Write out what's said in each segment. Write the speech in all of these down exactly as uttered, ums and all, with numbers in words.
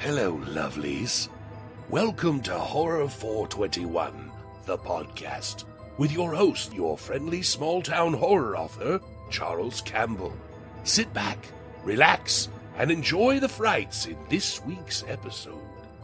Hello, lovelies. Welcome to Horror four twenty-one, the podcast, with your host, your friendly small-town horror author, Charles Campbell. Sit back, relax, and enjoy the frights in this week's episode.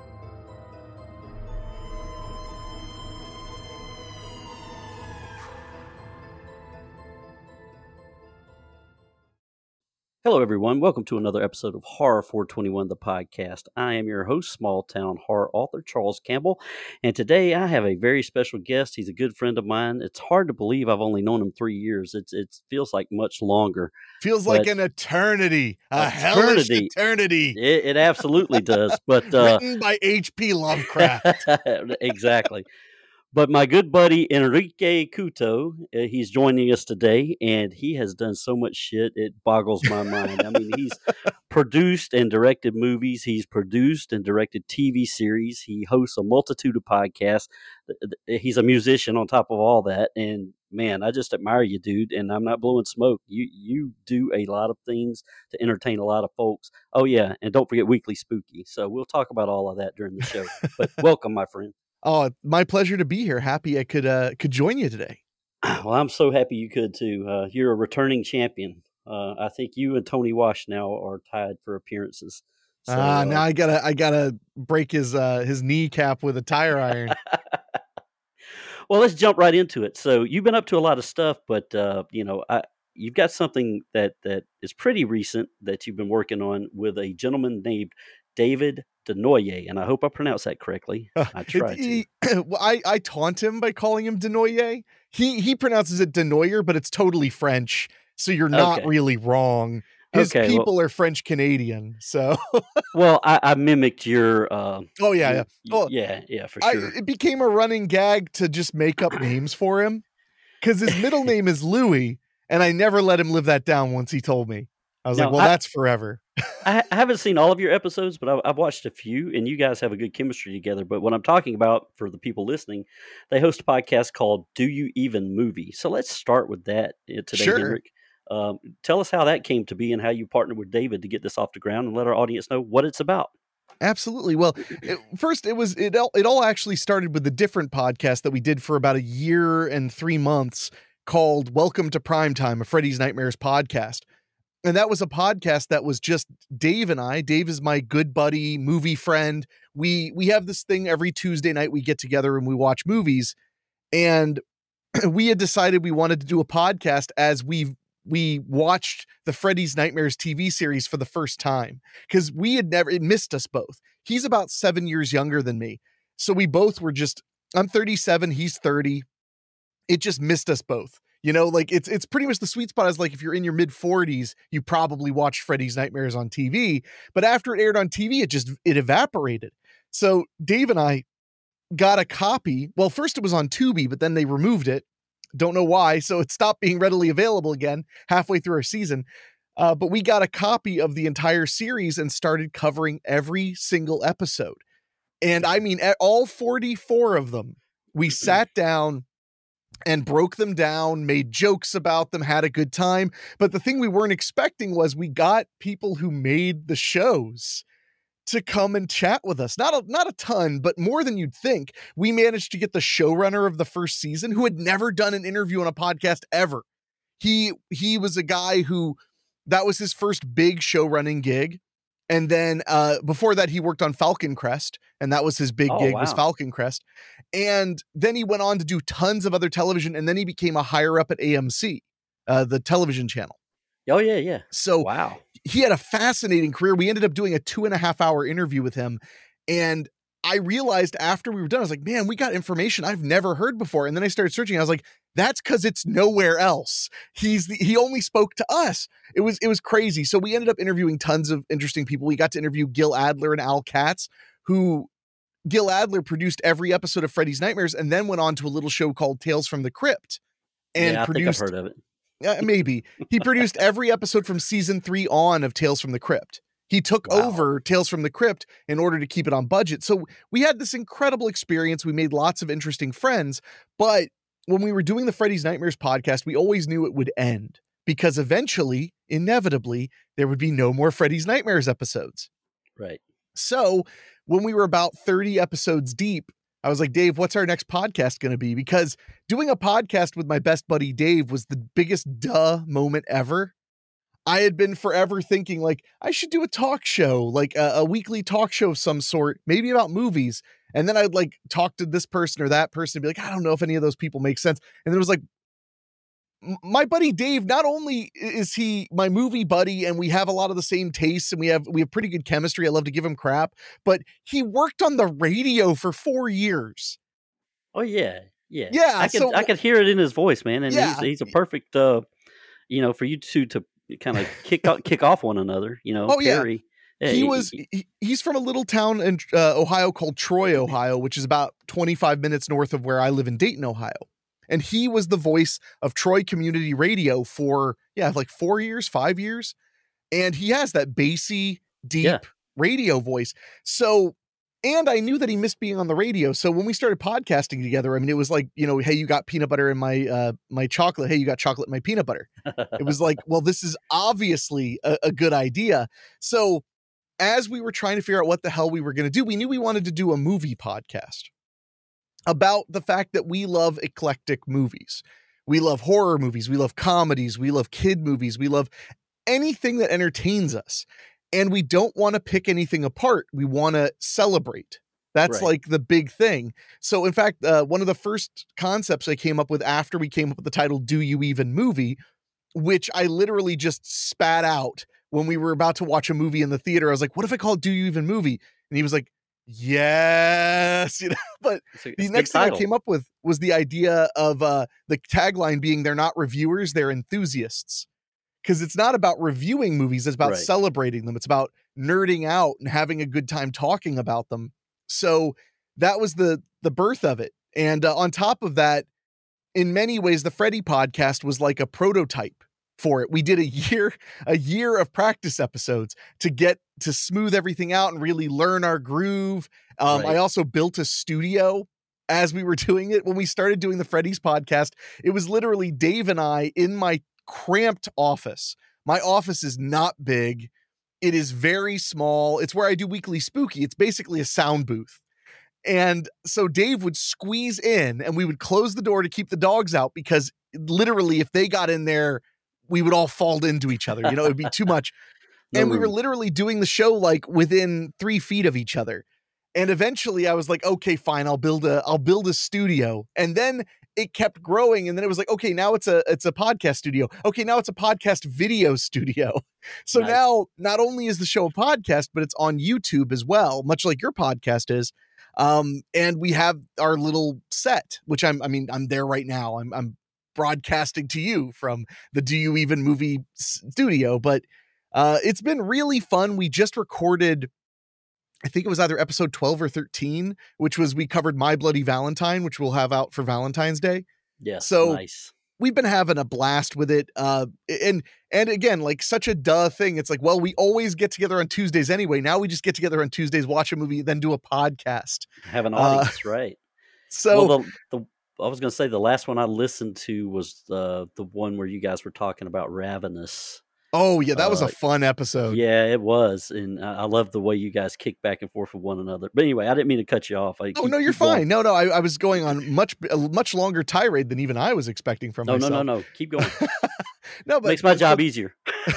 Hello, everyone. Welcome to another episode of Horror four twenty-one, the podcast. I am your host, small-town horror author Charles Campbell, and today I have a very special guest. He's a good friend of mine. It's hard to believe I've only known him three years. It's It feels like much longer. Feels like an eternity, a eternity. hellish eternity. It, it absolutely does. But uh, written by H P Lovecraft. Exactly. But my good buddy Enrique Couto, uh, he's joining us today, and he has done so much shit, it boggles my mind. I mean, he's produced and directed movies. He's produced and directed T V series. He hosts a multitude of podcasts. He's a musician on top of all that. And, man, I just admire you, dude, and I'm not blowing smoke. You you do a lot of things to entertain a lot of folks. Oh, yeah, and don't forget Weekly Spooky. So we'll talk about all of that during the show. But welcome, my friend. Oh, my pleasure to be here. Happy I could uh, could join you today. Well, I'm so happy you could too. Uh, you're a returning champion. Uh, I think you and Tony Wash now are tied for appearances. So, uh, now I gotta I gotta break his uh, his kneecap with a tire iron. Well, let's jump right into it. So you've been up to a lot of stuff, but uh, you know, I, you've got something that that is pretty recent that you've been working on with a gentleman named David Denoyer, and I hope I pronounced that correctly. I tried he, to. Well, I, I taunt him by calling him Denoyer. He he pronounces it Denoyer, but it's totally French, so you're not Okay. really wrong. His Okay, people well, are French Canadian, so. Well, I, I mimicked your. Uh, oh yeah, yeah. your, Oh, yeah, yeah, for I, sure. it became a running gag to just make up names for him, because his middle name is Louis, and I never let him live that down once he told me. I was Now, like, well, I- that's forever. I I haven't seen all of your episodes, but I've, I've watched a few, and you guys have a good chemistry together. But what I'm talking about for the people listening, they host a podcast called "Do You Even Movie?" So let's start with that uh, today, Sure. Henrik. Um, tell us how that came to be and how you partnered with David to get this off the ground, and let our audience know what it's about. Absolutely. Well, it, first it was it all, it all actually started with a different podcast that we did for about a year and three months called Welcome to Primetime, a Freddy's Nightmares podcast. And that was a podcast that was just Dave and I. Dave is my good buddy, movie friend. We we have this thing every Tuesday night. We get together and we watch movies. And we had decided we wanted to do a podcast as we we watched the Freddy's Nightmares T V series for the first time, because we had never, it missed us both. He's about seven years younger than me. So we both were just, I'm thirty-seven, he's thirty. It just missed us both. You know, like it's it's pretty much the sweet spot is like if you're in your mid forties, you probably watched Freddy's Nightmares on T V, but after it aired on T V, it just it evaporated. So Dave and I got a copy. Well, first it was on Tubi, but then they removed it. Don't know why. So it stopped being readily available again halfway through our season. Uh, but we got a copy of the entire series and started covering every single episode. And I mean, all forty-four of them, we sat down and broke them down, made jokes about them, had a good time. But the thing we weren't expecting was we got people who made the shows to come and chat with us. Not a, not a ton, but more than you'd think. We managed to get the showrunner of the first season, who had never done an interview on a podcast ever. He, he was a guy who, that was his first big show running gig. And then uh, before that, he worked on Falcon Crest, and that was his big Oh, gig, wow. was Falcon Crest. And then he went on to do tons of other television, and then he became a higher up at A M C, uh, the television channel. Oh yeah, yeah. So Wow. he had a fascinating career. We ended up doing a two and a half hour interview with him, and I realized after we were done, I was like, man, we got information I've never heard before. And then I started searching. I was like, that's because it's nowhere else. He's the, he only spoke to us. It was, it was crazy. So we ended up interviewing tons of interesting people. We got to interview Gil Adler and Al Katz, who Gil Adler produced every episode of Freddy's Nightmares and then went on to a little show called Tales from the Crypt. And yeah, I produced, think I've heard of it. uh, maybe he produced every episode from season three on of Tales from the Crypt. He took Wow. over Tales from the Crypt in order to keep it on budget. So we had this incredible experience. We made lots of interesting friends, but when we were doing the Freddy's Nightmares podcast, we always knew it would end because eventually, inevitably, there would be no more Freddy's Nightmares episodes. Right. So when we were about thirty episodes deep, I was like, Dave, what's our next podcast going to be? Because doing a podcast with my best buddy Dave was the biggest duh moment ever. I had been forever thinking like I should do a talk show, like a, a weekly talk show of some sort, maybe about movies. And then I'd like talk to this person or that person and be like, I don't know if any of those people make sense. And then it was like, my buddy Dave, not only is he my movie buddy and we have a lot of the same tastes and we have we have pretty good chemistry. I love to give him crap, but he worked on the radio for four years. Oh yeah. Yeah. Yeah. I could so, I could hear it in his voice, man. And yeah. he's he's a perfect uh you know, for you two to kind of kick off, kick off one another, you know. Oh yeah. Perry, he, he was he, he's from a little town in uh, Ohio called Troy, Ohio, which is about twenty-five minutes north of where I live in Dayton, Ohio. And he was the voice of Troy Community Radio for, yeah, like four years, five years. And he has that bassy, deep yeah. radio voice. So, and I knew that he missed being on the radio. So when we started podcasting together, I mean, it was like, you know, hey, you got peanut butter in my, uh, my chocolate. Hey, you got chocolate in my peanut butter. It was like, well, this is obviously a, a good idea. So as we were trying to figure out what the hell we were going to do, we knew we wanted to do a movie podcast about the fact that we love eclectic movies. We love horror movies. We love comedies. We love kid movies. We love anything that entertains us. And we don't want to pick anything apart. We want to celebrate. That's right. Like the big thing. So in fact, uh, one of the first concepts I came up with after we came up with the title, Do You Even Movie, which I literally just spat out when we were about to watch a movie in the theater. I was like, what if I call it Do You Even Movie? And he was like, yes, you know, but a, the next thing I came up with was the idea of uh, the tagline being they're not reviewers, they're enthusiasts. Because it's not about reviewing movies, it's about right. celebrating them. It's about nerding out and having a good time talking about them. So that was the the birth of it. And uh, on top of that, in many ways, the Freddy podcast was like a prototype for it. We did a year, a year of practice episodes to get to smooth everything out and really learn our groove. Um, right. I also built a studio as we were doing it. When we started doing the Freddy's podcast, it was literally Dave and I in my cramped office. My office is not big. It is very small. It's where I do Weekly Spooky. It's basically a sound booth. And so Dave would squeeze in and we would close the door to keep the dogs out because literally if they got in there, we would all fall into each other. You know, it'd be too much. No and room. We were literally doing the show like within three feet of each other. And eventually I was like, okay, fine. I'll build a, I'll build a studio. And then it kept growing. And then it was like, okay, now it's a, it's a podcast studio. Okay. Now it's a podcast video studio. So nice. Now not only is the show a podcast, but it's on YouTube as well, much like your podcast is. Um, and we have our little set, which I'm, I mean, I'm there right now. I'm, I'm broadcasting to you from the Do You Even Movie studio, but uh, it's been really fun. We just recorded, I think it was either episode twelve or thirteen, which was, we covered My Bloody Valentine, which we'll have out for Valentine's Day. Yeah. So nice. We've been having a blast with it. Uh, and, and again, like such a duh thing. It's like, well, we always get together on Tuesdays anyway. Now we just get together on Tuesdays, watch a movie, then do a podcast. Have an audience, uh, right? So well, the, the, I was going to say the last one I listened to was uh, the one where you guys were talking about Ravenous. Oh yeah, that was uh, a fun episode. Yeah, it was, and I, I love the way you guys kick back and forth with one another. But anyway, I didn't mean to cut you off. I oh keep, no, you're keep going. fine. No, no, I, I was going on much a much longer tirade than even I was expecting from no, myself. No, no, no, keep going. No, but makes my job easier.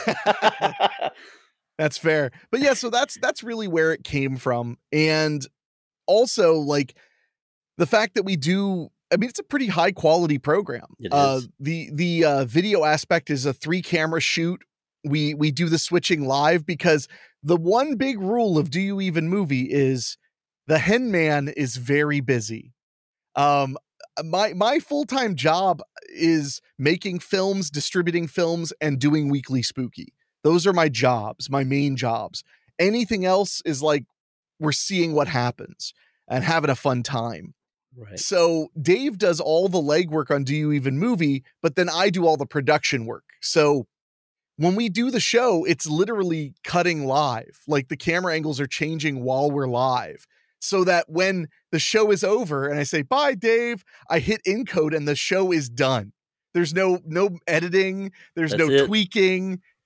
That's fair. But yeah, so that's that's really where it came from, and also like the fact that we do. I mean, it's a pretty high quality program. It uh, is. The the uh, video aspect is a three camera shoot. We we do the switching live because the one big rule of Do You Even Movie is the hen man is very busy. Um, my my full time job is making films, distributing films, and doing Weekly Spooky. Those are my jobs, my main jobs. Anything else is like we're seeing what happens and having a fun time. Right. So Dave does all the legwork on Do You Even Movie, but then I do all the production work. So when we do the show, it's literally cutting live. Like the camera angles are changing while we're live so that when the show is over and I say, bye, Dave, I hit encode and the show is done. There's no, no editing. There's That's no it. tweaking.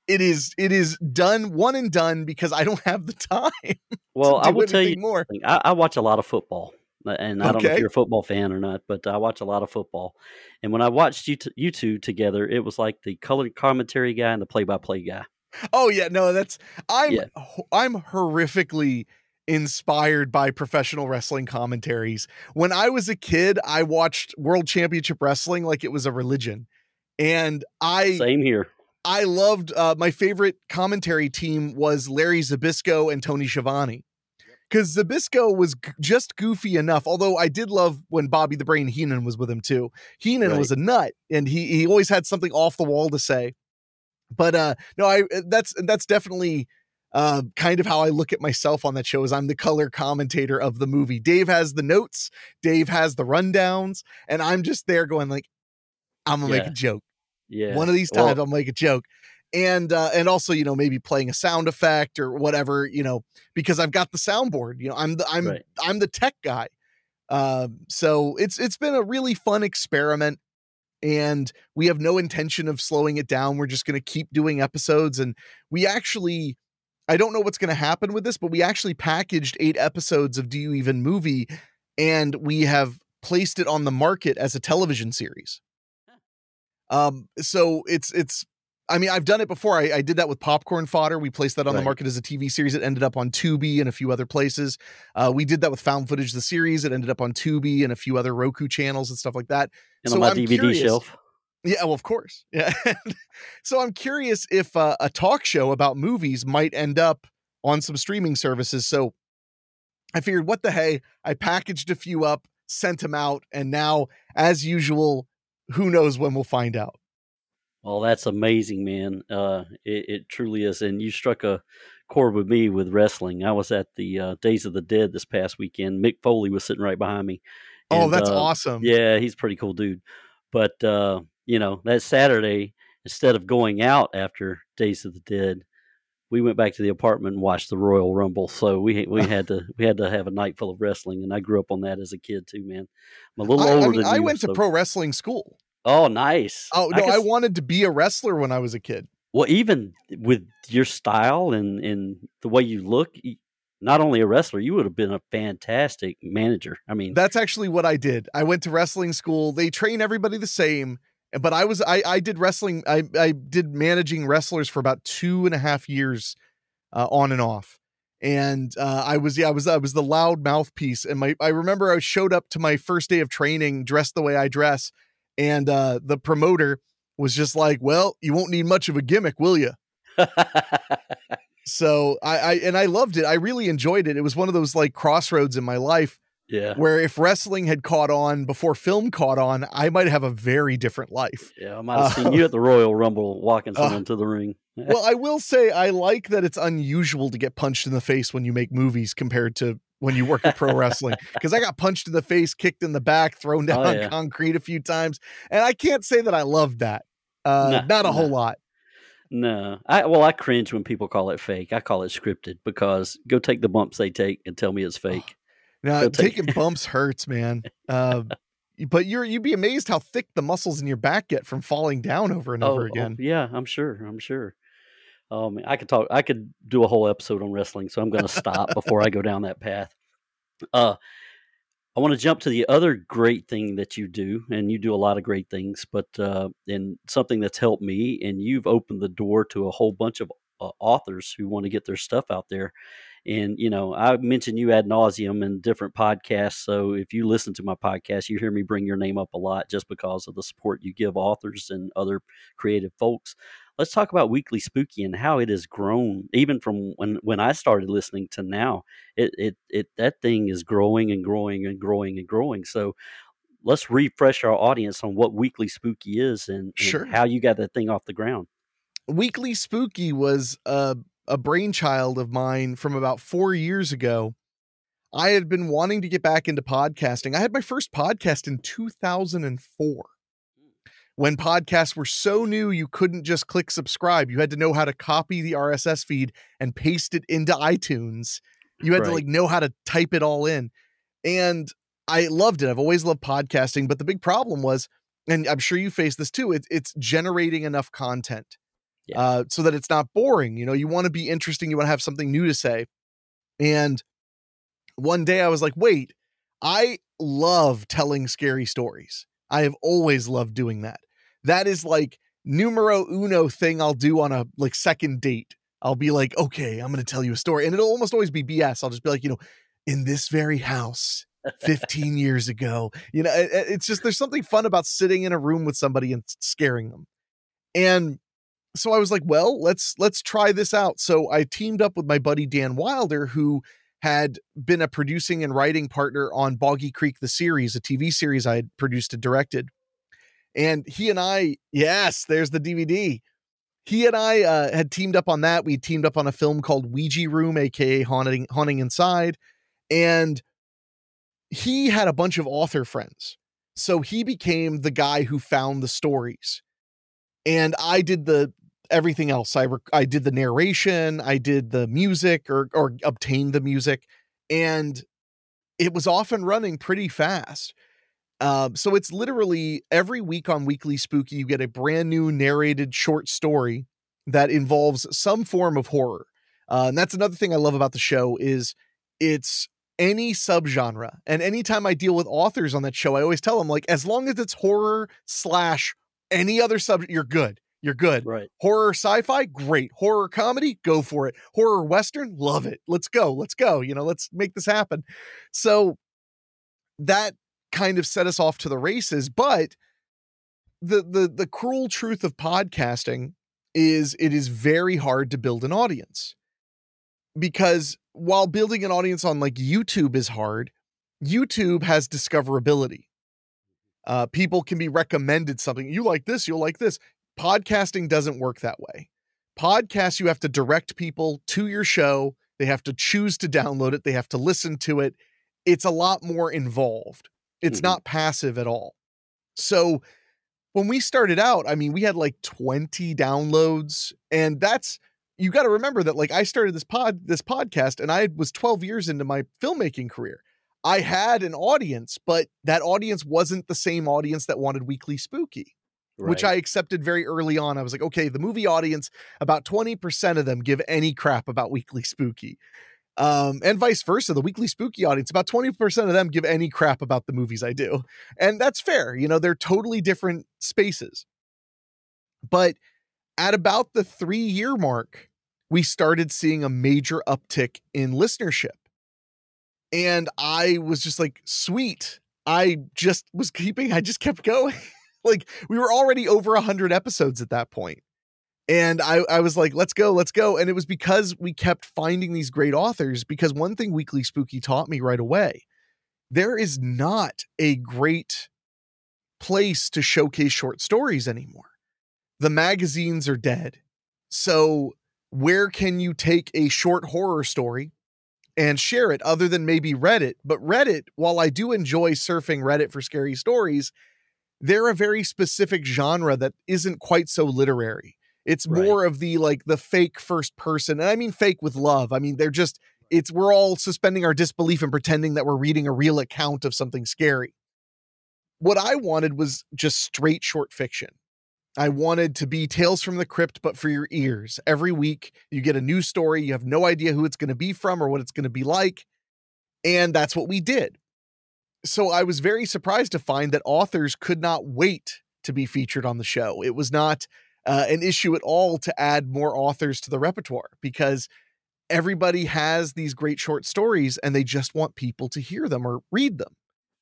it is it is done, one and done, because I don't have the time Well, to I do will tell you anything more. something. I, I watch a lot of football, uh, and I don't know if Okay. you're a football fan or not, but I watch a lot of football. And when I watched you, t- you two together, it was like the color commentary guy and the play-by-play guy. Oh yeah, no, that's I'm Yeah. ho- I'm horrifically inspired by professional wrestling commentaries. When I was a kid, I watched World Championship Wrestling like it was a religion. And I Same here. I loved uh, my favorite commentary team was Larry Zbyszko and Tony Schiavone. Because Zbyszko was g- just goofy enough, although I did love when Bobby the Brain Heenan was with him too. Heenan Right. was a nut, and he he always had something off the wall to say. But uh, no, I that's that's definitely uh, kind of how I look at myself on that show. Is I'm the color commentator of the movie. Dave has the notes, Dave has the rundowns, and I'm just there going like, I'm gonna make Yeah. a joke. Yeah. One of these Well, times I'll make a joke. And uh, and also, you know, maybe playing a sound effect or whatever, you know, because I've got the soundboard. You know, I'm the I'm Right. I'm the tech guy. Um, so it's it's been a really fun experiment, and we have no intention of slowing it down. We're just going to keep doing episodes, and we actually, I don't know what's going to happen with this, but we actually packaged eight episodes of Do You Even Movie, and we have placed it on the market as a television series. Um, so it's, it's, I mean, I've done it before. I, I did that with Popcorn Fodder. We placed that on the Right. market as a T V series. It ended up on Tubi and a few other places. Uh, we did that with Found Footage, the series. It ended up on Tubi and a few other Roku channels and stuff like that. And So on my I'm D V D curious- shelf. Yeah, well, of course. Yeah. So I'm curious if uh, a talk show about movies might end up on some streaming services. So I figured, what the hey? I packaged a few up, sent them out, and now, as usual, who knows when we'll find out. Well, that's amazing, man. Uh, it, it truly is. And you struck a chord with me with wrestling. I was at the uh, Days of the Dead this past weekend. Mick Foley was sitting right behind me. Oh, And, that's uh, awesome. Yeah, he's a pretty cool dude. But, uh, you know, that Saturday, instead of going out after Days of the Dead, we went back to the apartment and watched the Royal Rumble. So we we had to we had to have a night full of wrestling, and I grew up on that as a kid too, man. I'm a little I, older I mean, than I you. went so- to pro wrestling school. Oh, nice. Oh no, could I s- wanted to be a wrestler when I was a kid. Well, even with your style and, and the way you look, y- not only a wrestler, you would have been a fantastic manager. I mean, That's actually what I did. I went to wrestling school. They train everybody the same, but I was I I did wrestling. I I did managing wrestlers for about two and a half years, uh, on and off. And uh, I was yeah I was I was the loud mouthpiece. And my I remember I showed up to my first day of training dressed the way I dress, and uh, the promoter was just like, "Well, you won't need much of a gimmick, will you?" So I, I and I loved it. I really enjoyed it. It was one of those like crossroads in my life yeah. where if wrestling had caught on before film caught on, I might have a very different life. Yeah, I might have Uh, seen you at the Royal Rumble walking uh, someone to the ring. Well, I will say I like that it's unusual to get punched in the face when you make movies compared to when you work at pro wrestling, because I got punched in the face, kicked in the back, thrown down Oh, on yeah. concrete a few times, and I can't say that I loved that. Uh, Nah, not a whole nah. lot. No, I well, I cringe when people call it fake. I call it scripted because go take the bumps they take and tell me it's fake. Now Go take- taking bumps hurts, man. Uh, but you're you'd be amazed how thick the muscles in your back get from falling down over and over Oh, again. oh, yeah, I'm sure. I'm sure. Um, I could talk. I could do a whole episode on wrestling, so I'm going to stop before I go down that path. Uh, I want to jump to the other great thing that you do, and you do a lot of great things, but uh, and something that's helped me, and you've opened the door to a whole bunch of uh, authors who want to get their stuff out there. And you know, I mentioned you ad nauseum in different podcasts. So if you listen to my podcast, you hear me bring your name up a lot just because of the support you give authors and other creative folks. Let's talk about Weekly Spooky and how it has grown, even from when, when I started listening to now. It it it that thing is growing and growing and growing and growing. So let's refresh our audience on what Weekly Spooky is and, and Sure. how you got that thing off the ground. Weekly Spooky was a, a brainchild of mine from about four years ago. I had been wanting to get back into podcasting. I had my first podcast in two thousand four. When podcasts were so new, you couldn't just click subscribe. You had to know how to copy the R S S feed and paste it into iTunes. You had to Right. like know how to type it all in. And I loved it. I've always loved podcasting, but the big problem was, and I'm sure you face this too, it, it's generating enough content. Yeah. uh, so that it's not boring. You know, you want to be interesting. You want to have something new to say. And one day I was like, wait, I love telling scary stories. I have always loved doing that. That is like numero uno thing I'll do on a like second date. I'll be like, okay, I'm going to tell you a story. And it'll almost always be B S. I'll just be like, you know, in this very house fifteen years ago, you know, it, it's just, there's something fun about sitting in a room with somebody and scaring them. And so I was like, well, let's, let's try this out. So I teamed up with my buddy, Dan Wilder, who had been a producing and writing partner on Boggy Creek, the series, a T V series I had produced and directed. And he and I, yes, there's the D V D. He and I uh, had teamed up on that. We teamed up on a film called Ouija Room, A K A Haunting, Haunting Inside. And he had a bunch of author friends. So he became the guy who found the stories. And I did the everything else. I rec- I did the narration, I did the music or or obtained the music, and it was off and running pretty fast. Um, so it's literally every week on Weekly Spooky, you get a brand new narrated short story that involves some form of horror. Uh, and that's another thing I love about the show is it's any subgenre. And anytime I deal with authors on that show, I always tell them, like, as long as it's horror slash any other subject, you're good. You're good. Right. Horror sci-fi, great. Horror comedy, go for it. Horror Western, love it. Let's go. Let's go. You know, let's make this happen. So that kind of set us off to the races. But the the the cruel truth of podcasting is it is very hard to build an audience. Because while building an audience on like YouTube is hard, YouTube has discoverability. Uh, people can be recommended something. You like this, you'll like this. Podcasting doesn't work that way. Podcasts, you have to direct people to your show. They have to choose to download it. They have to listen to it. It's a lot more involved. It's Mm-hmm. not passive at all. So when we started out, I mean, we had like twenty downloads, and that's, you got to remember that like I started this pod, this podcast, and I was twelve years into my filmmaking career. I had an audience, but that audience wasn't the same audience that wanted Weekly Spooky, right. Which I accepted very early on. I was like, okay, the movie audience, about twenty percent of them give any crap about Weekly Spooky. Um, and vice versa. The Weekly Spooky audience, about twenty percent of them give any crap about the movies I do. And that's fair. You know, they're totally different spaces. But at about the three year mark, we started seeing a major uptick in listenership. And I was just like, sweet. I just was keeping, I just kept going. Like we were already over a hundred episodes at that point. And I, I was like, let's go, let's go. And it was because we kept finding these great authors, because one thing Weekly Spooky taught me right away, there is not a great place to showcase short stories anymore. The magazines are dead. So where can you take a short horror story and share it other than maybe Reddit? But Reddit, while I do enjoy surfing Reddit for scary stories, they're a very specific genre that isn't quite so literary. It's Right. more of the, like the fake first person. And I mean, fake with love. I mean, they're just, it's, we're all suspending our disbelief and pretending that we're reading a real account of something scary. What I wanted was just straight short fiction. I wanted to be Tales from the Crypt, but for your ears. Every week you get a new story. You have no idea who it's going to be from or what it's going to be like. And that's what we did. So I was very surprised to find that authors could not wait to be featured on the show. It was not uh, an issue at all to add more authors to the repertoire, because everybody has these great short stories and they just want people to hear them or read them.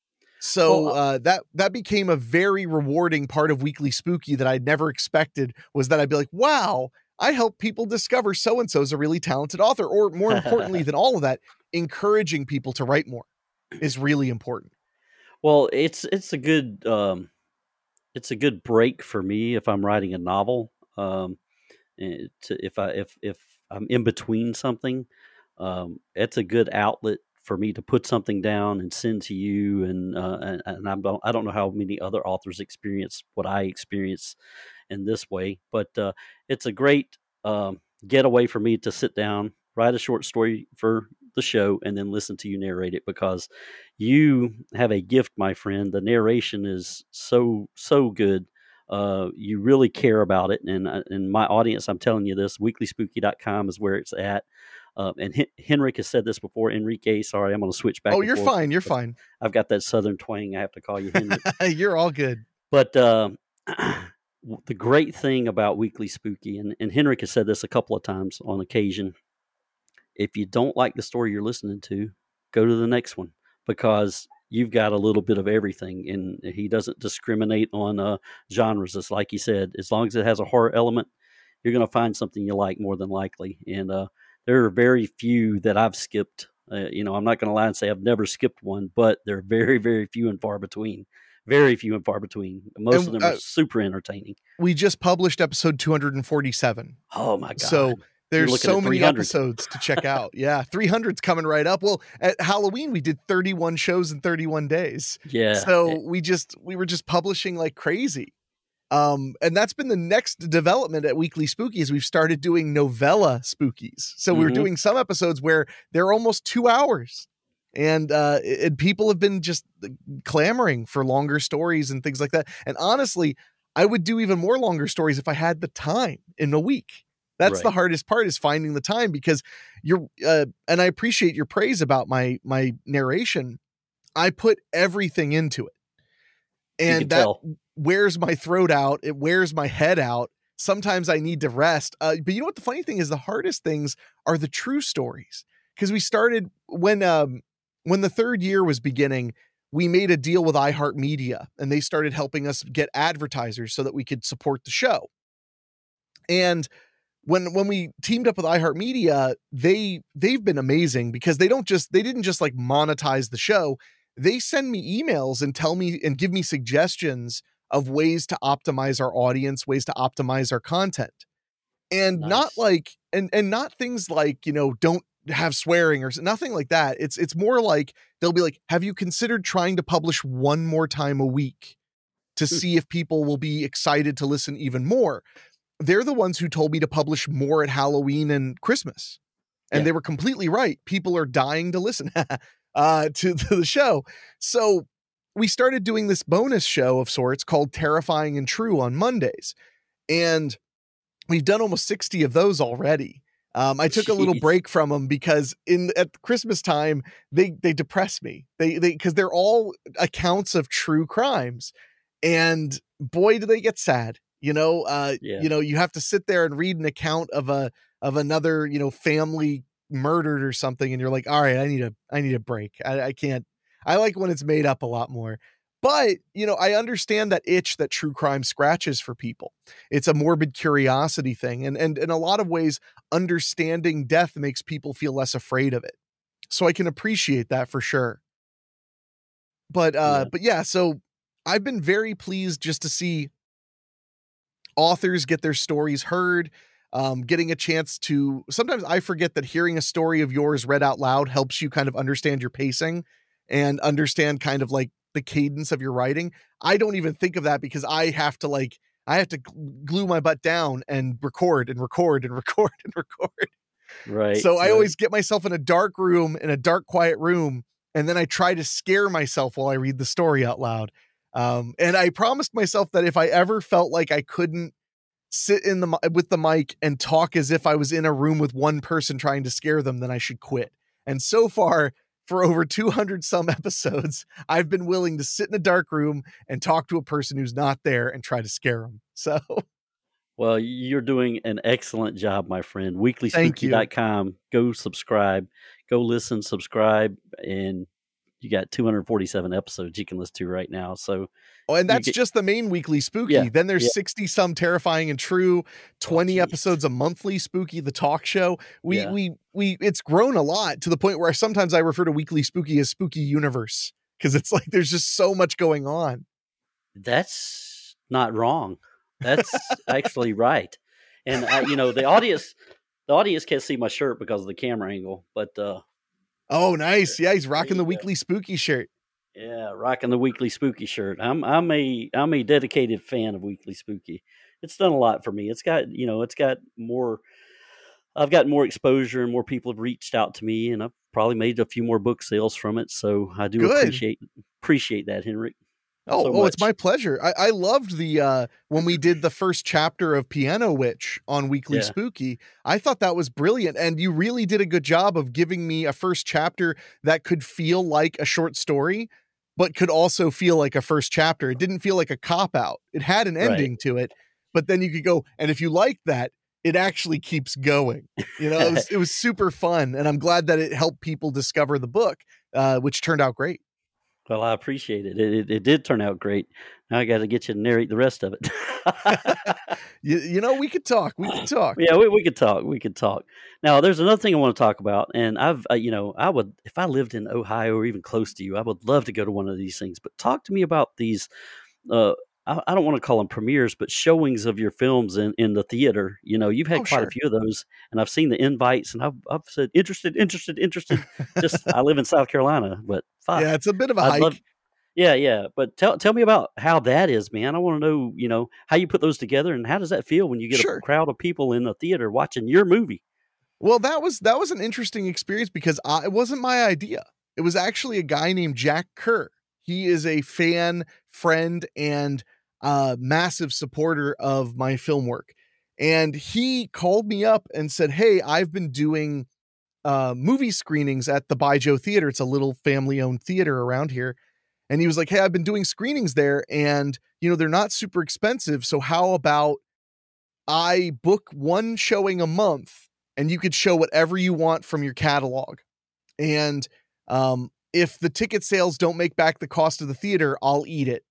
So Well, uh, that that became a very rewarding part of Weekly Spooky that I'd never expected, was that I'd be like, wow, I help people discover so-and-so is a really talented author. Or more importantly than all of that, encouraging people to write more is really important. Well, it's it's a good um, it's a good break for me if I'm writing a novel. Um, eh, to, if I if if I'm in between something, um, it's a good outlet for me to put something down and send to you. And uh, and, and I don't I don't know how many other authors experience what I experience in this way, but uh, it's a great um, getaway for me to sit down, write a short story for the show, and then listen to you narrate it, because you have a gift, my friend. The narration is so so good. uh, you really care about it. And uh, in my audience, I'm telling you this, weekly spooky dot com is where it's at. Uh, and Hen- Henrik has said this before. Enrique, sorry, I'm going to switch back. Oh, and you're forth fine. You're because fine. I've got that Southern twang. I have to call you Henrik. You're all good. But uh, the great thing about Weekly Spooky, and, and Henrik has said this a couple of times on occasion, if you don't like the story you're listening to, go to the next one, because you've got a little bit of everything. And he doesn't discriminate on uh, genres. It's like he said, as long as it has a horror element, you're going to find something you like more than likely. And uh, there are very few that I've skipped. Uh, you know, I'm not going to lie and say I've never skipped one, but they're very, very few and far between. Very few and far between. Most And, of them uh, are super entertaining. We just published episode two hundred forty-seven. Oh my God. So there's so many three hundred episodes to check out. Yeah, three hundred's coming right up. Well, at Halloween we did thirty-one shows in thirty-one days. Yeah. So we just we were just publishing like crazy. Um, and that's been the next development at Weekly Spooky is we've started doing novella spookies. So mm-hmm. we're doing some episodes where they're almost two hours. And uh, and people have been just clamoring for longer stories and things like that. And honestly, I would do even more longer stories if I had the time in a week. That's right. The hardest part is finding the time, because you're, uh, and I appreciate your praise about my, my narration. I put everything into it, and that tell. wears my throat out. It wears my head out. Sometimes I need to rest. Uh, but you know what? The funny thing is the hardest things are the true stories. Cause we started when, um, when the third year was beginning, we made a deal with iHeartMedia, and they started helping us get advertisers so that we could support the show. And when, when we teamed up with iHeartMedia, they, they've been amazing, because they don't just, they didn't just like monetize the show. They send me emails and tell me and give me suggestions of ways to optimize our audience, ways to optimize our content. And nice. not like, and, and not things like, you know, don't have swearing or nothing like that. It's, it's more like, they'll be like, have you considered trying to publish one more time a week to see if people will be excited to listen even more? They're the ones who told me to publish more at Halloween and Christmas. And yeah. They were completely right. People are dying to listen uh, to, to the show. So we started doing this bonus show of sorts called Terrifying and True on Mondays. And we've done almost sixty of those already. Um, I took Jeez. a little break from them because in at Christmas time, they, they depress me. They, they, cause they're all accounts of true crimes, and boy, do they get sad. You know, uh, yeah. you know, you have to sit there and read an account of a, of another, you know, family murdered or something. And you're like, all right, I need a, I need a break. I, I can't, I like when it's made up a lot more. But, you know, I understand that itch that true crime scratches for people. It's a morbid curiosity thing. And, and in a lot of ways, understanding death makes people feel less afraid of it. So I can appreciate that for sure. But, uh, yeah. but yeah, so I've been very pleased just to see authors get their stories heard, um, getting a chance to, sometimes I forget that hearing a story of yours read out loud helps you kind of understand your pacing and understand kind of like the cadence of your writing. I don't even think of that because I have to like, I have to glue my butt down and record and record and record and record. Right. So I right. always get myself in a dark room, in a dark, quiet room. And then I try to scare myself while I read the story out loud. Um, and I promised myself that if I ever felt like I couldn't sit in the, with the mic and talk as if I was in a room with one person trying to scare them, then I should quit. And so far, for over two hundred some episodes, I've been willing to sit in a dark room and talk to a person who's not there and try to scare them. So, well, you're doing an excellent job, my friend. weekly spooky dot com. Go subscribe, go listen, subscribe, and you got two hundred forty-seven episodes you can listen to right now. So, oh, and that's get, just the main Weekly Spooky. Yeah, then there's yeah. sixty some Terrifying and True, twenty oh, episodes a monthly Spooky, the talk show. We, yeah. we, we, it's grown a lot to the point where I, sometimes I refer to Weekly Spooky as Spooky Universe, because it's like, there's just so much going on. That's not wrong. That's actually right. And I, you know, the audience, the audience can't see my shirt because of the camera angle, but, uh, oh, nice. Yeah. He's rocking the go. Weekly Spooky shirt. Yeah, rocking the Weekly Spooky shirt. I'm I'm a I'm a dedicated fan of Weekly Spooky. It's done a lot for me. It's got, you know, it's got more, I've got more exposure and more people have reached out to me, and I've probably made a few more book sales from it. So I do Good. appreciate appreciate that, Henrik. Oh, so oh, much. it's my pleasure. I, I loved the uh when we did the first chapter of Piano Witch on Weekly Yeah. Spooky. I thought that was brilliant, and you really did a good job of giving me a first chapter that could feel like a short story, but could also feel like a first chapter. It didn't feel like a cop out. It had an ending Right. to it, but then you could go, and if you like that, it actually keeps going. You know, it was it was super fun, and I'm glad that it helped people discover the book, uh, which turned out great. Well, I appreciate it. It, it, it did turn out great. Now I got to get you to narrate the rest of it. you, you know, we could talk. We could talk. Yeah, we, we could talk. We could talk. Now, there's another thing I want to talk about, and I've, uh, you know, I would, if I lived in Ohio or even close to you, I would love to go to one of these things. But talk to me about these. Uh, I, I don't want to call them premieres, but showings of your films in, in the theater. You know, you've had Oh, quite sure. a few of those, and I've seen the invites, and I've, I've said interested, interested, interested. Just I live in South Carolina, but fuck, Yeah, it's a bit of a I'd hike. love. Yeah, yeah, but tell tell me about how that is, man. I want to know, you know, how you put those together, and how does that feel when you get a Sure. crowd of people in the theater watching your movie? Well, that was that was an interesting experience because I, it wasn't my idea. It was actually a guy named Jack Kerr. He is a fan, friend, and uh, massive supporter of my film work. And he called me up and said, "Hey, I've been doing uh, movie screenings at the Baijiu Theater. It's a little family-owned theater around here." And he was like, "Hey, I've been doing screenings there, and you know they're not super expensive. So how about I book one showing a month, and you could show whatever you want from your catalog. And um, if the ticket sales don't make back the cost of the theater, I'll eat it."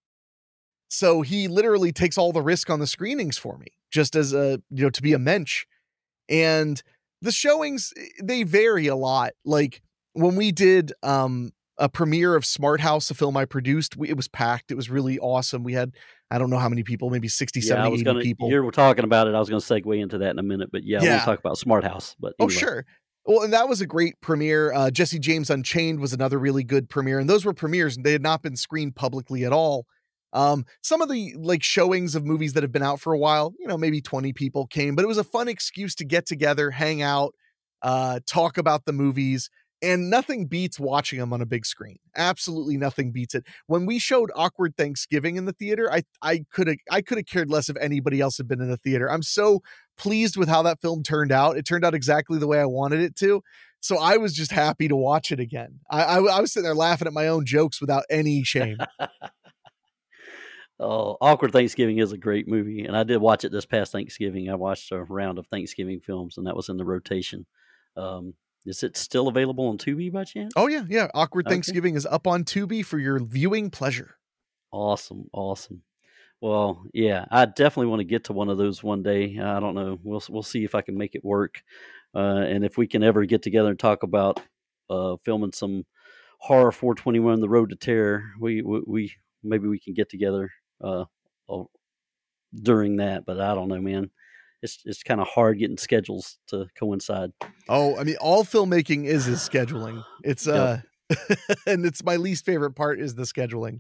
So he literally takes all the risk on the screenings for me, just as a, you know, to be a mensch. And the showings, they vary a lot. Like when we did um, a premiere of Smart House, a film I produced, we, it was packed. It was really awesome. We had, I don't know how many people, maybe sixty, Yeah, I seventy, was eighty gonna. people. You were talking about it. I was going to segue into that in a minute, but yeah, I want Yeah. to talk about Smart House. But Oh, anyway. sure. Well, and that was a great premiere. Uh, Jesse James Unchained was another really good premiere, and those were premieres, and they had not been screened publicly at all. Um, some of the like showings of movies that have been out for a while, you know, maybe twenty people came, but it was a fun excuse to get together, hang out, uh, talk about the movies, and nothing beats watching them on a big screen. Absolutely nothing beats it. When we showed Awkward Thanksgiving in the theater, I I could have I could have cared less if anybody else had been in the theater. I'm so pleased with how that film turned out. It turned out exactly the way I wanted it to. So I was just happy to watch it again. I, I, I was sitting there laughing at my own jokes without any shame. Oh, Awkward Thanksgiving is a great movie, and I did watch it this past Thanksgiving. I watched a round of Thanksgiving films, and that was in the rotation. Um, is it still available on Tubi by chance? Oh yeah, yeah. Awkward Okay. Thanksgiving is up on Tubi for your viewing pleasure. Awesome, awesome. Well, yeah, I definitely want to get to one of those one day. I don't know. We'll we'll see if I can make it work, uh, and if we can ever get together and talk about uh, filming some horror four twenty-one, The Road to Terror. We we, we maybe we can get together uh, uh, during that, but I don't know, man. It's it's kind of hard getting schedules to coincide. Oh, I mean, all filmmaking is is scheduling. It's uh, and it's my least favorite part is the scheduling.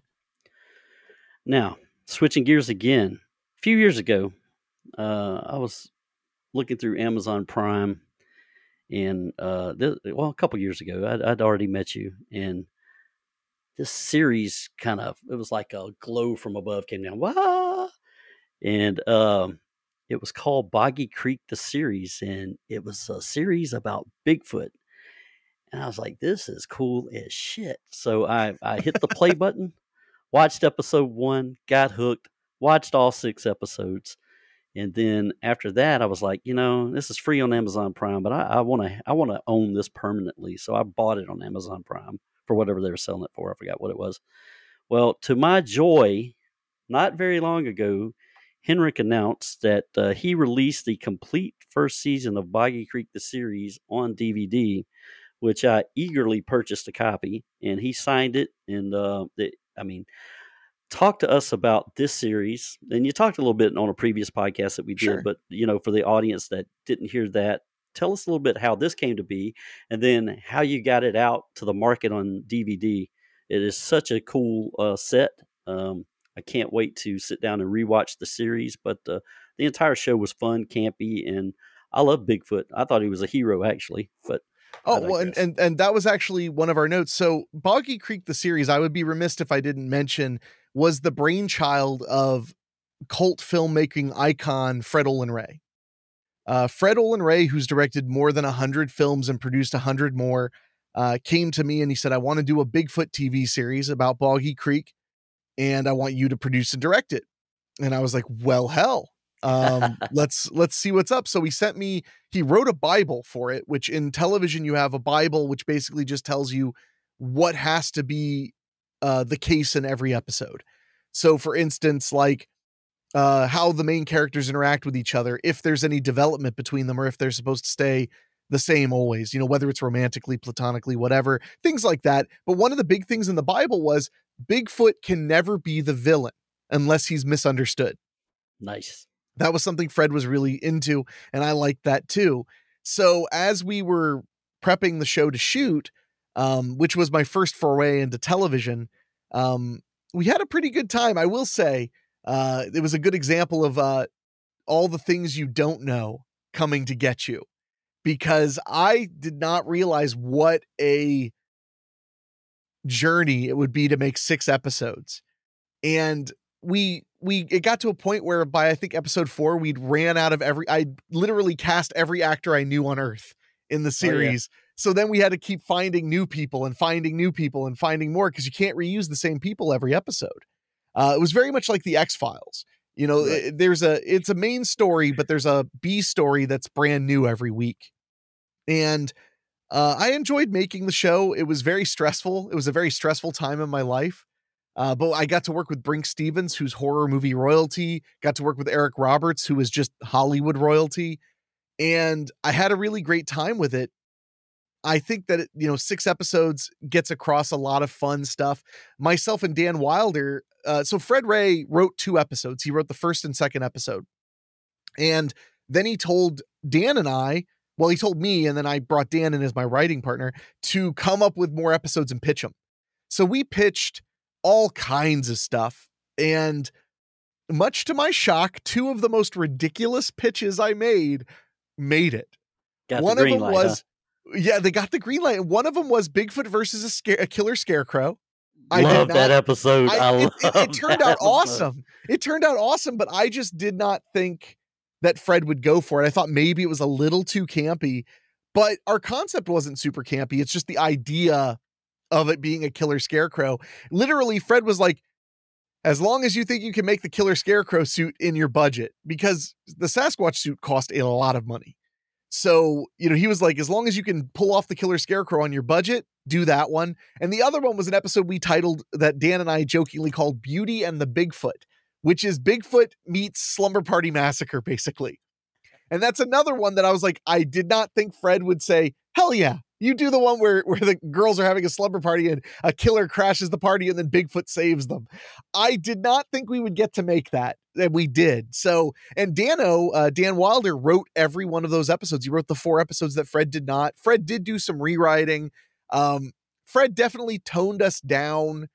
Now, switching gears again. A few years ago, uh, I was looking through Amazon Prime, and uh, this, well, a couple years ago, I'd, I'd already met you, and this series kind of, it was like a glow from above came down. Wah! And um, it was called Boggy Creek, the series, and it was a series about Bigfoot. And I was like, this is cool as shit. So I, I hit the play button, watched episode one, got hooked, watched all six episodes. And then after that, I was like, you know, this is free on Amazon Prime, but I want to I want to own this permanently. So I bought it on Amazon Prime for whatever they were selling it for. I forgot what it was. Well, to my joy, not very long ago, Henrik announced that uh, he released the complete first season of Boggy Creek, the series, on D V D, which I eagerly purchased a copy, and he signed it. And uh, it, I mean, talk to us about this series. And you talked a little bit on a previous podcast that we did, Sure. but you know, for the audience that didn't hear that, tell us a little bit how this came to be, and then how you got it out to the market on D V D. It is such a cool uh, set. Um, I can't wait to sit down and rewatch the series. But uh, the entire show was fun, campy, and I love Bigfoot. I thought he was a hero, actually. But oh well, and, and and that was actually one of our notes. So Boggy Creek, the series, I would be remiss if I didn't mention, was the brainchild of cult filmmaking icon Fred Olen Ray. Uh, Fred Olen Ray, who's directed more than one hundred films and produced one hundred more, uh, came to me and he said, I want to do a Bigfoot T V series about Boggy Creek, and I want you to produce and direct it. And I was like, well, hell, um, let's let's see what's up. So he sent me, he wrote a Bible for it, which in television you have a Bible, which basically just tells you what has to be uh, the case in every episode. So for instance, like, Uh, how the main characters interact with each other, if there's any development between them, or if they're supposed to stay the same always, you know, whether it's romantically, platonically, whatever, things like that. But one of the big things in the Bible was Bigfoot can never be the villain unless he's misunderstood. Nice. That was something Fred was really into, and I liked that too. So as we were prepping the show to shoot, um, which was my first foray into television, um, we had a pretty good time, I will say. Uh, it was a good example of uh, all the things you don't know coming to get you, because I did not realize what a journey it would be to make six episodes. And we, we, it got to a point where by, I think episode four, we'd ran out of every, I literally cast every actor I knew on earth in the series. Oh, yeah. So then we had to keep finding new people and finding new people and finding more, because you can't reuse the same people every episode. Uh, it was very much like the X-Files. You know, right. it, there's a, it's a main story, but there's a B story that's brand new every week. And uh, I enjoyed making the show. It was very stressful. It was a very stressful time in my life. Uh, but I got to work with Brink Stevens, who's horror movie royalty, got to work with Eric Roberts, who is just Hollywood royalty. And I had a really great time with it. I think that, you know, six episodes gets across a lot of fun stuff. Myself and Dan Wilder. Uh, so Fred Ray wrote two episodes. He wrote the first and second episode. And then he told Dan and I, well, he told me, and then I brought Dan in as my writing partner to come up with more episodes and pitch them. So we pitched all kinds of stuff. And much to my shock, two of the most ridiculous pitches I made made it. Got One the green of them light, was, huh? yeah, they got the green light. One of them was Bigfoot versus a, scare, a killer scarecrow. I love that episode. I, I it, love it, it turned out episode. awesome. It turned out awesome, but I just did not think that Fred would go for it. I thought maybe it was a little too campy, but our concept wasn't super campy. It's just the idea of it being a killer scarecrow. Literally, Fred was like, as long as you think you can make the killer scarecrow suit in your budget, because the Sasquatch suit cost a lot of money. So, you know, he was like, as long as you can pull off the killer scarecrow on your budget, do that one. And the other one was an episode we titled that Dan and I jokingly called Beauty and the Bigfoot, which is Bigfoot meets Slumber Party Massacre, basically. And that's another one that I was like, I did not think Fred would say, hell yeah, you do the one where, where the girls are having a slumber party and a killer crashes the party and then Bigfoot saves them. I did not think we would get to make that. And we did. So, and Dano, uh, Dan Wilder wrote every one of those episodes. He wrote the four episodes that Fred did not. Fred did do some rewriting. Um, Fred definitely toned us down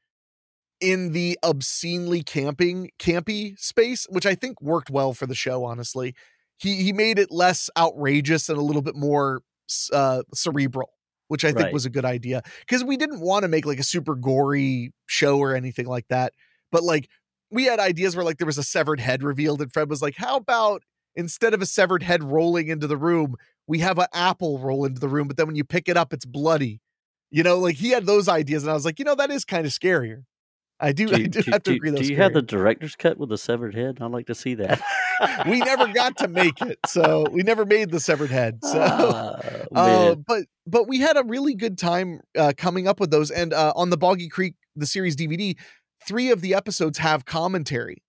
in the obscenely camping, campy space, which I think worked well for the show, honestly. He he made it less outrageous and a little bit more uh, cerebral, which I think right. was a good idea. Because we didn't want to make like a super gory show or anything like that. But like, we had ideas where like there was a severed head revealed and Fred was like, how about instead of a severed head rolling into the room, we have an apple roll into the room, but then when you pick it up, it's bloody. You know, like he had those ideas and I was like, you know, that is kind of scarier. I do, do you, I do do, have to do, agree. Do you scarier. have the director's cut with the severed head? I'd like to see that. We never got to make it. So we never made the severed head. So, oh, uh, but, but we had a really good time uh, coming up with those. And uh, on the Boggy Creek, the series D V D, three of the episodes have commentary.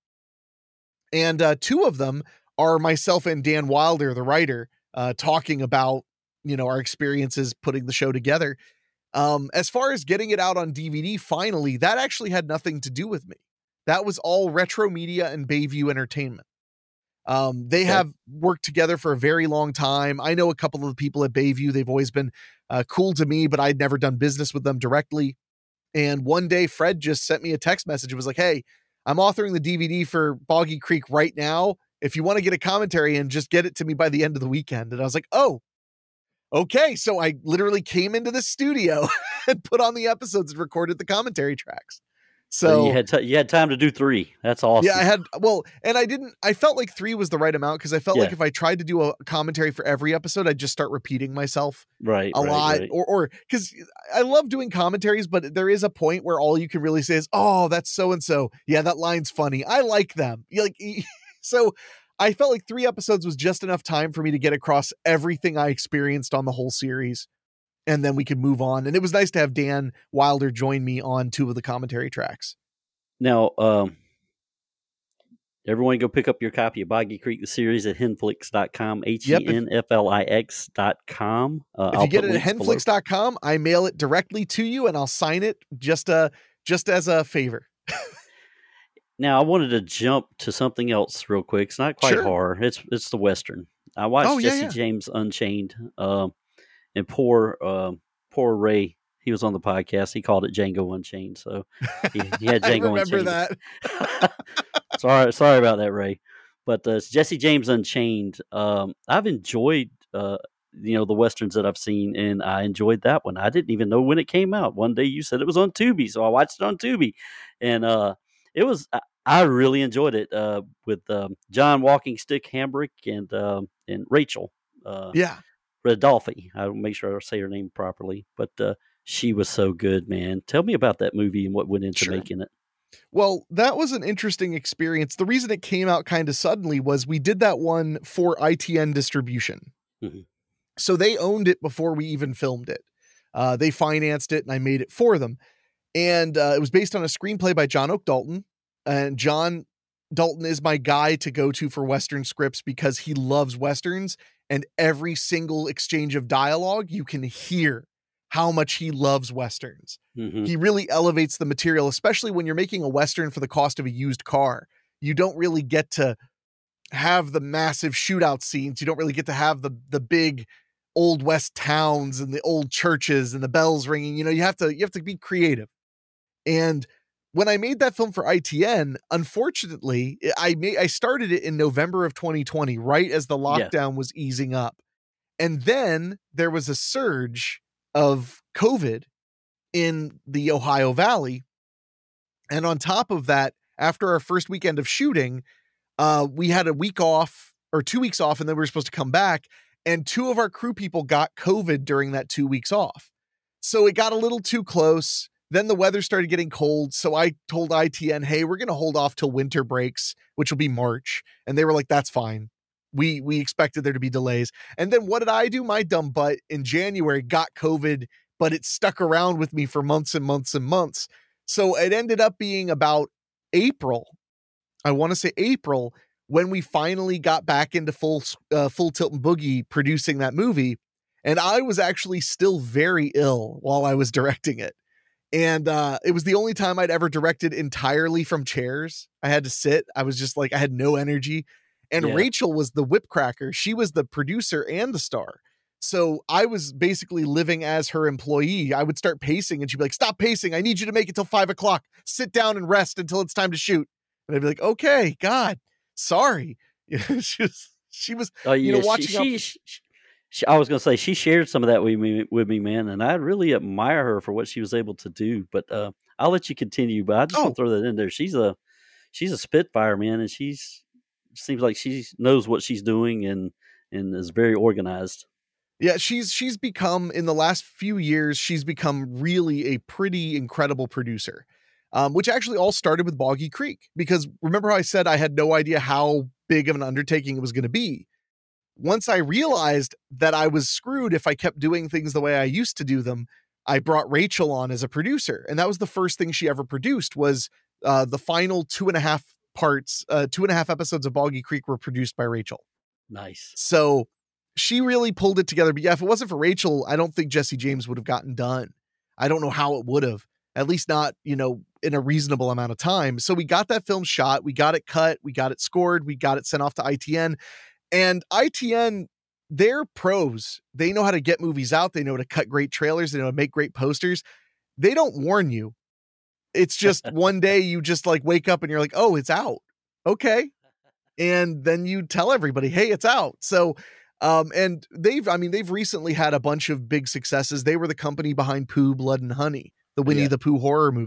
And uh, two of them are myself and Dan Wilder, the writer, uh, talking about, you know, our experiences putting the show together. Um, as far as getting it out on D V D, finally, that actually had nothing to do with me. That was all Retro Media and Bayview Entertainment. Um, they okay. have worked together for a very long time. I know a couple of the people at Bayview. They've always been uh, cool to me, but I'd never done business with them directly. And one day Fred just sent me a text message. It was like, hey, I'm authoring the D V D for Boggy Creek right now. If you want to get a commentary and just get it to me by the end of the weekend. And I was like, oh, okay. So I literally came into the studio and put on the episodes and recorded the commentary tracks. So, so you had t- you had time to do three. That's awesome. Yeah, I had well, and I didn't. I felt like three was the right amount because I felt Yeah. like if I tried to do a commentary for every episode, I'd just start repeating myself right, a right, lot, right. or or because I love doing commentaries, but there is a point where all you can really say is, "Oh, that's so and so. Yeah, that line's funny. I like them." You like so. I felt like three episodes was just enough time for me to get across everything I experienced on the whole series, and then we could move on. And it was nice to have Dan Wilder join me on two of the commentary tracks. Now, um, everyone go pick up your copy of Boggy Creek, the series at henflix dot com, H E N F L I X dot com. Uh, If I'll you get put it at links below. henflix dot com, I mail it directly to you and I'll sign it just uh just as a favor. Now, I wanted to jump to something else real quick. It's not quite Sure. horror. It's it's the Western. I watched Oh, yeah, Jesse yeah. James Unchained, um, and poor um, poor Ray. He was on the podcast. He called it Django Unchained. So he, he had I Django remember Unchained. that. sorry, sorry about that, Ray. But uh, it's Jesse James Unchained. Um, I've enjoyed uh, you know the westerns that I've seen, and I enjoyed that one. I didn't even know when it came out. One day you said it was on Tubi, so I watched it on Tubi, and uh, it was. I, I really enjoyed it uh, with um, John Walking Stick Hambrick and um, and Rachel. Uh, Yeah. Rodolphe. I'll make sure I say her name properly, but uh, she was so good, man. Tell me about that movie and what went into Sure. making it. Well, that was an interesting experience. The reason it came out kind of suddenly was we did that one for I T N distribution. Mhm. So they owned it before we even filmed it. Uh, they financed it and I made it for them. And uh, it was based on a screenplay by John Oak Dalton. And John Dalton is my guy to go to for Western scripts because he loves Westerns, and every single exchange of dialogue, you can hear how much he loves Westerns. Mhm. He really elevates the material, especially when you're making a Western for the cost of a used car. You don't really get to have the massive shootout scenes. You don't really get to have the, the big old West towns and the old churches and the bells ringing. You know, you have to, you have to be creative. And when I made that film for I T N, unfortunately, I made, I started it in November of twenty twenty, right as the lockdown yeah. was easing up. And then there was a surge of COVID in the Ohio Valley. And on top of that, after our first weekend of shooting, uh, we had a week off or two weeks off, and then we were supposed to come back. And two of our crew people got COVID during that two weeks off. So it got a little too close. Then the weather started getting cold. So I told I T N, hey, we're going to hold off till winter breaks, which will be March. And they were like, that's fine. We, we expected there to be delays. And then what did I do? My dumb butt in January got COVID, but it stuck around with me for months and months and months. So it ended up being about April. I want to say April when we finally got back into full, uh, full tilt and boogie producing that movie. And I was actually still very ill while I was directing it. And uh, it was the only time I'd ever directed entirely from chairs. I had to sit. I was just like, I had no energy. And yeah. Rachel was the whip cracker. She was the producer and the star. So I was basically living as her employee. I would start pacing and she'd be like, stop pacing. I need you to make it till five o'clock. Sit down and rest until it's time to shoot. And I'd be like, okay, God, sorry. she was, she was oh, yeah, you know, watching. She, she, she, she, I was going to say she shared some of that with me, with me, man. And I really admire her for what she was able to do, but uh, I'll let you continue, but I just oh. want to throw that in there. She's a, she's a spitfire, man. And she's, seems like she knows what she's doing and, and is very organized. Yeah, she's she's become, in the last few years, she's become really a pretty incredible producer, um, which actually all started with Boggy Creek. Because remember how I said I had no idea how big of an undertaking it was going to be? Once I realized that I was screwed if I kept doing things the way I used to do them, I brought Rachel on as a producer. And that was the first thing she ever produced was uh, the final two and a half parts, uh, two and a half episodes of Boggy Creek were produced by Rachel. Nice. So she really pulled it together. But yeah, if it wasn't for Rachel, I don't think Jesse James would have gotten done. I don't know how it would have, at least not, you know, in a reasonable amount of time. So we got that film shot. We got it cut. We got it scored. We got it sent off to I T N. And I T N, they're pros. They know how to get movies out. They know how to cut great trailers. They know how to make great posters. They don't warn you. It's just one day you just like wake up and you're like, oh, it's out. Okay. And then you tell everybody, hey, it's out. So, um, and they've, I mean, they've recently had a bunch of big successes. They were the company behind Pooh, Blood and Honey, the Winnie yeah. the Pooh horror movie.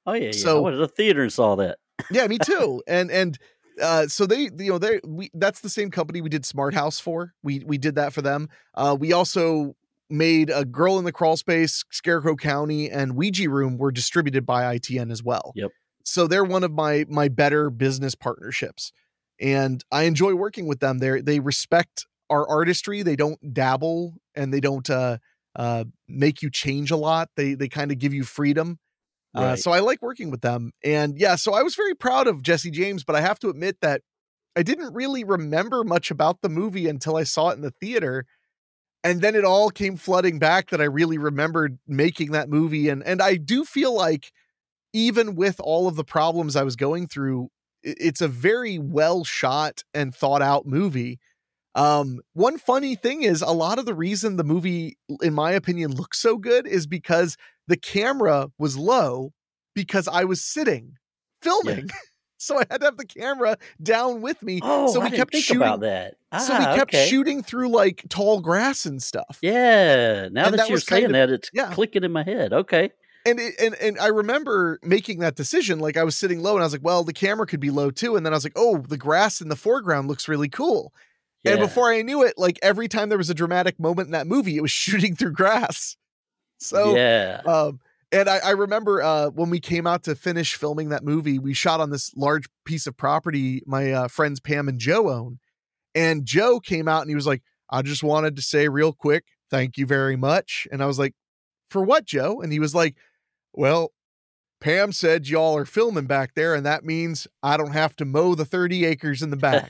Oh yeah, yeah. I So went to the theater and saw that. yeah, me too. And and uh, so they, you know, they we that's the same company we did Smart House for. We we did that for them. Uh, we also made a Girl in the Crawl Space, Scarecrow County, and Ouija Room were distributed by I T N as well. Yep. So they're one of my my better business partnerships, and I enjoy working with them. They they respect our artistry. They don't dabble, and they don't uh, uh, make you change a lot. They they kind of give you freedom. Uh, Right. so I like working with them. And yeah, so I was very proud of Jesse James, but I have to admit that I didn't really remember much about the movie until I saw it in the theater. And then it all came flooding back that I really remembered making that movie. And, and I do feel like even with all of the problems I was going through, i- it's a very well shot and thought out movie. Um, one funny thing is a lot of the reason the movie, in my opinion, looks so good is because the camera was low because I was sitting filming. So I had to have the camera down with me. Oh, so I we didn't kept think shooting. about that. So we Ah, kept okay. shooting through like tall grass and stuff. Yeah. Now And that, that you're was kind saying of- that, it's yeah. clicking in my head. Okay. And, it, and and I remember making that decision. Like I was sitting low and I was like, well, the camera could be low too. And then I was like, oh, the grass in the foreground looks really cool. Yeah. And before I knew it, like every time there was a dramatic moment in that movie, it was shooting through grass. So, yeah. um, and I, I remember uh, when we came out to finish filming that movie, we shot on this large piece of property my uh, friends Pam and Joe own. And Joe came out and he was like, I just wanted to say real quick, thank you very much. And I was like, for what, Joe? And he was like, well, Pam said y'all are filming back there, and that means I don't have to mow the thirty acres in the back.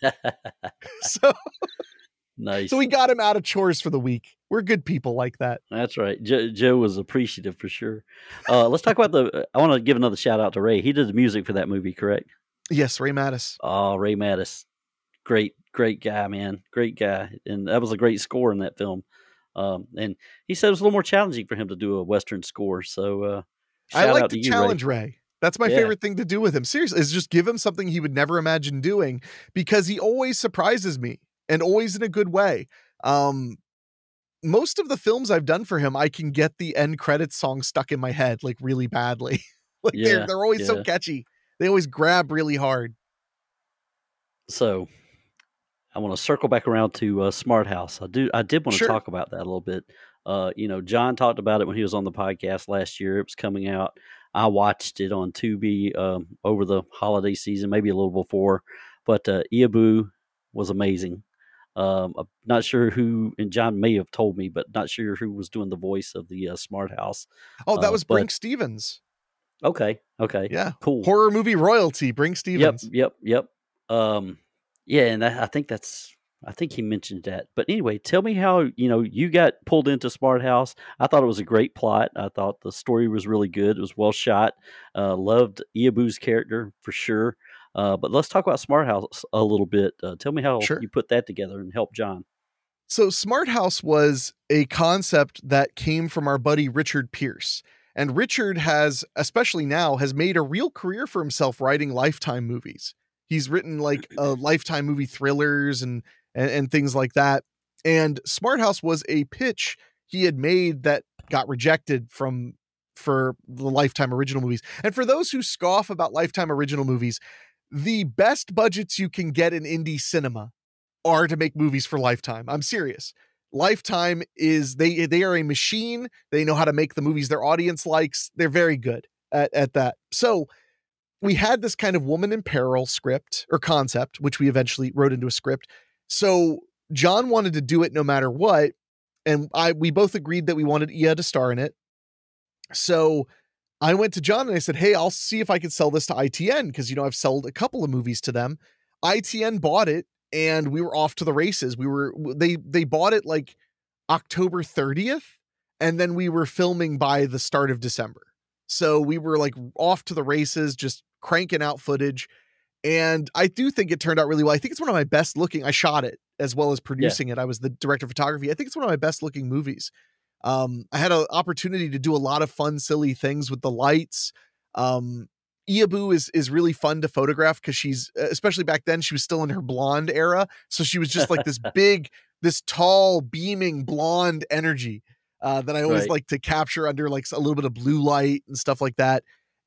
so, Nice. so we got him out of chores for the week. We're good people like that. That's right. Joe, Joe was appreciative for sure. Uh, let's talk about the. I want to give another shout out to Ray. He did the music for that movie, correct? Yes, Ray Mattis. Oh, Ray Mattis, great, great guy, man, great guy, and that was a great score in that film. Um, and he said it was a little more challenging for him to do a Western score. So, uh, I shout like out to to you, challenge Ray. Ray. That's my Yeah. favorite thing to do with him. Seriously, is just give him something he would never imagine doing because he always surprises me and always in a good way. Um, most of the films I've done for him, I can get the end credits song stuck in my head like really badly. like Yeah, they're they're always so yeah. catchy. They always grab really hard. So, I want to circle back around to uh, Smart House. I do. I did want to Sure. talk about that a little bit. Uh, you know, John talked about it when he was on the podcast last year. It was coming out. I watched it on Tubi um, over the holiday season, maybe a little before. But uh, Iabu was amazing. Um, I'm not sure who, and John may have told me, but not sure who was doing the voice of the uh, Smart House. Oh, that Uh, was but- Brink Stevens. Okay, okay, Yeah. cool. Horror movie royalty, Brink Yep, Stevens. yep, yep. Um, yeah, and I, I think that's. I think he mentioned that. But anyway, tell me how you know you got pulled into Smart House. I thought it was a great plot. I thought the story was really good. It was well shot. Uh, loved Iabu's character for sure. Uh, but let's talk about Smart House a little bit. Uh, tell me how Sure. you put that together and help John. So Smart House was a concept that came from our buddy Richard Pierce. And Richard has, especially now, has made a real career for himself writing Lifetime movies. He's written like uh, Lifetime movie thrillers and, and and things like that. And Smart House was a pitch he had made that got rejected from for the Lifetime original movies. And for those who scoff about Lifetime original movies, the best budgets you can get in indie cinema are to make movies for Lifetime. I'm serious. Lifetime is they they are a machine. They know how to make the movies their audience likes. They're very good at, at that. So we had this kind of woman in peril script or concept, which we eventually wrote into a script. So John wanted to do it no matter what. And I we both agreed that we wanted Ia to star in it. So I went to John and I said, hey, I'll see if I can sell this to I T N because, you know, I've sold a couple of movies to them. I T N bought it and we were off to the races. We were, they, they bought it like October thirtieth. And then we were filming by the start of December. So we were like off to the races, just cranking out footage. And I do think it turned out really well. I think it's one of my best looking, I shot it as well as producing it. I was the director of photography. I think it's one of my best looking movies. Um, I had an opportunity to do a lot of fun, silly things with the lights. Um, Iabu is is really fun to photograph because she's, especially back then, she was still in her blonde era. So she was just like this big, this tall, beaming blonde energy uh, that I always Right. like to capture under like a little bit of blue light and stuff like that.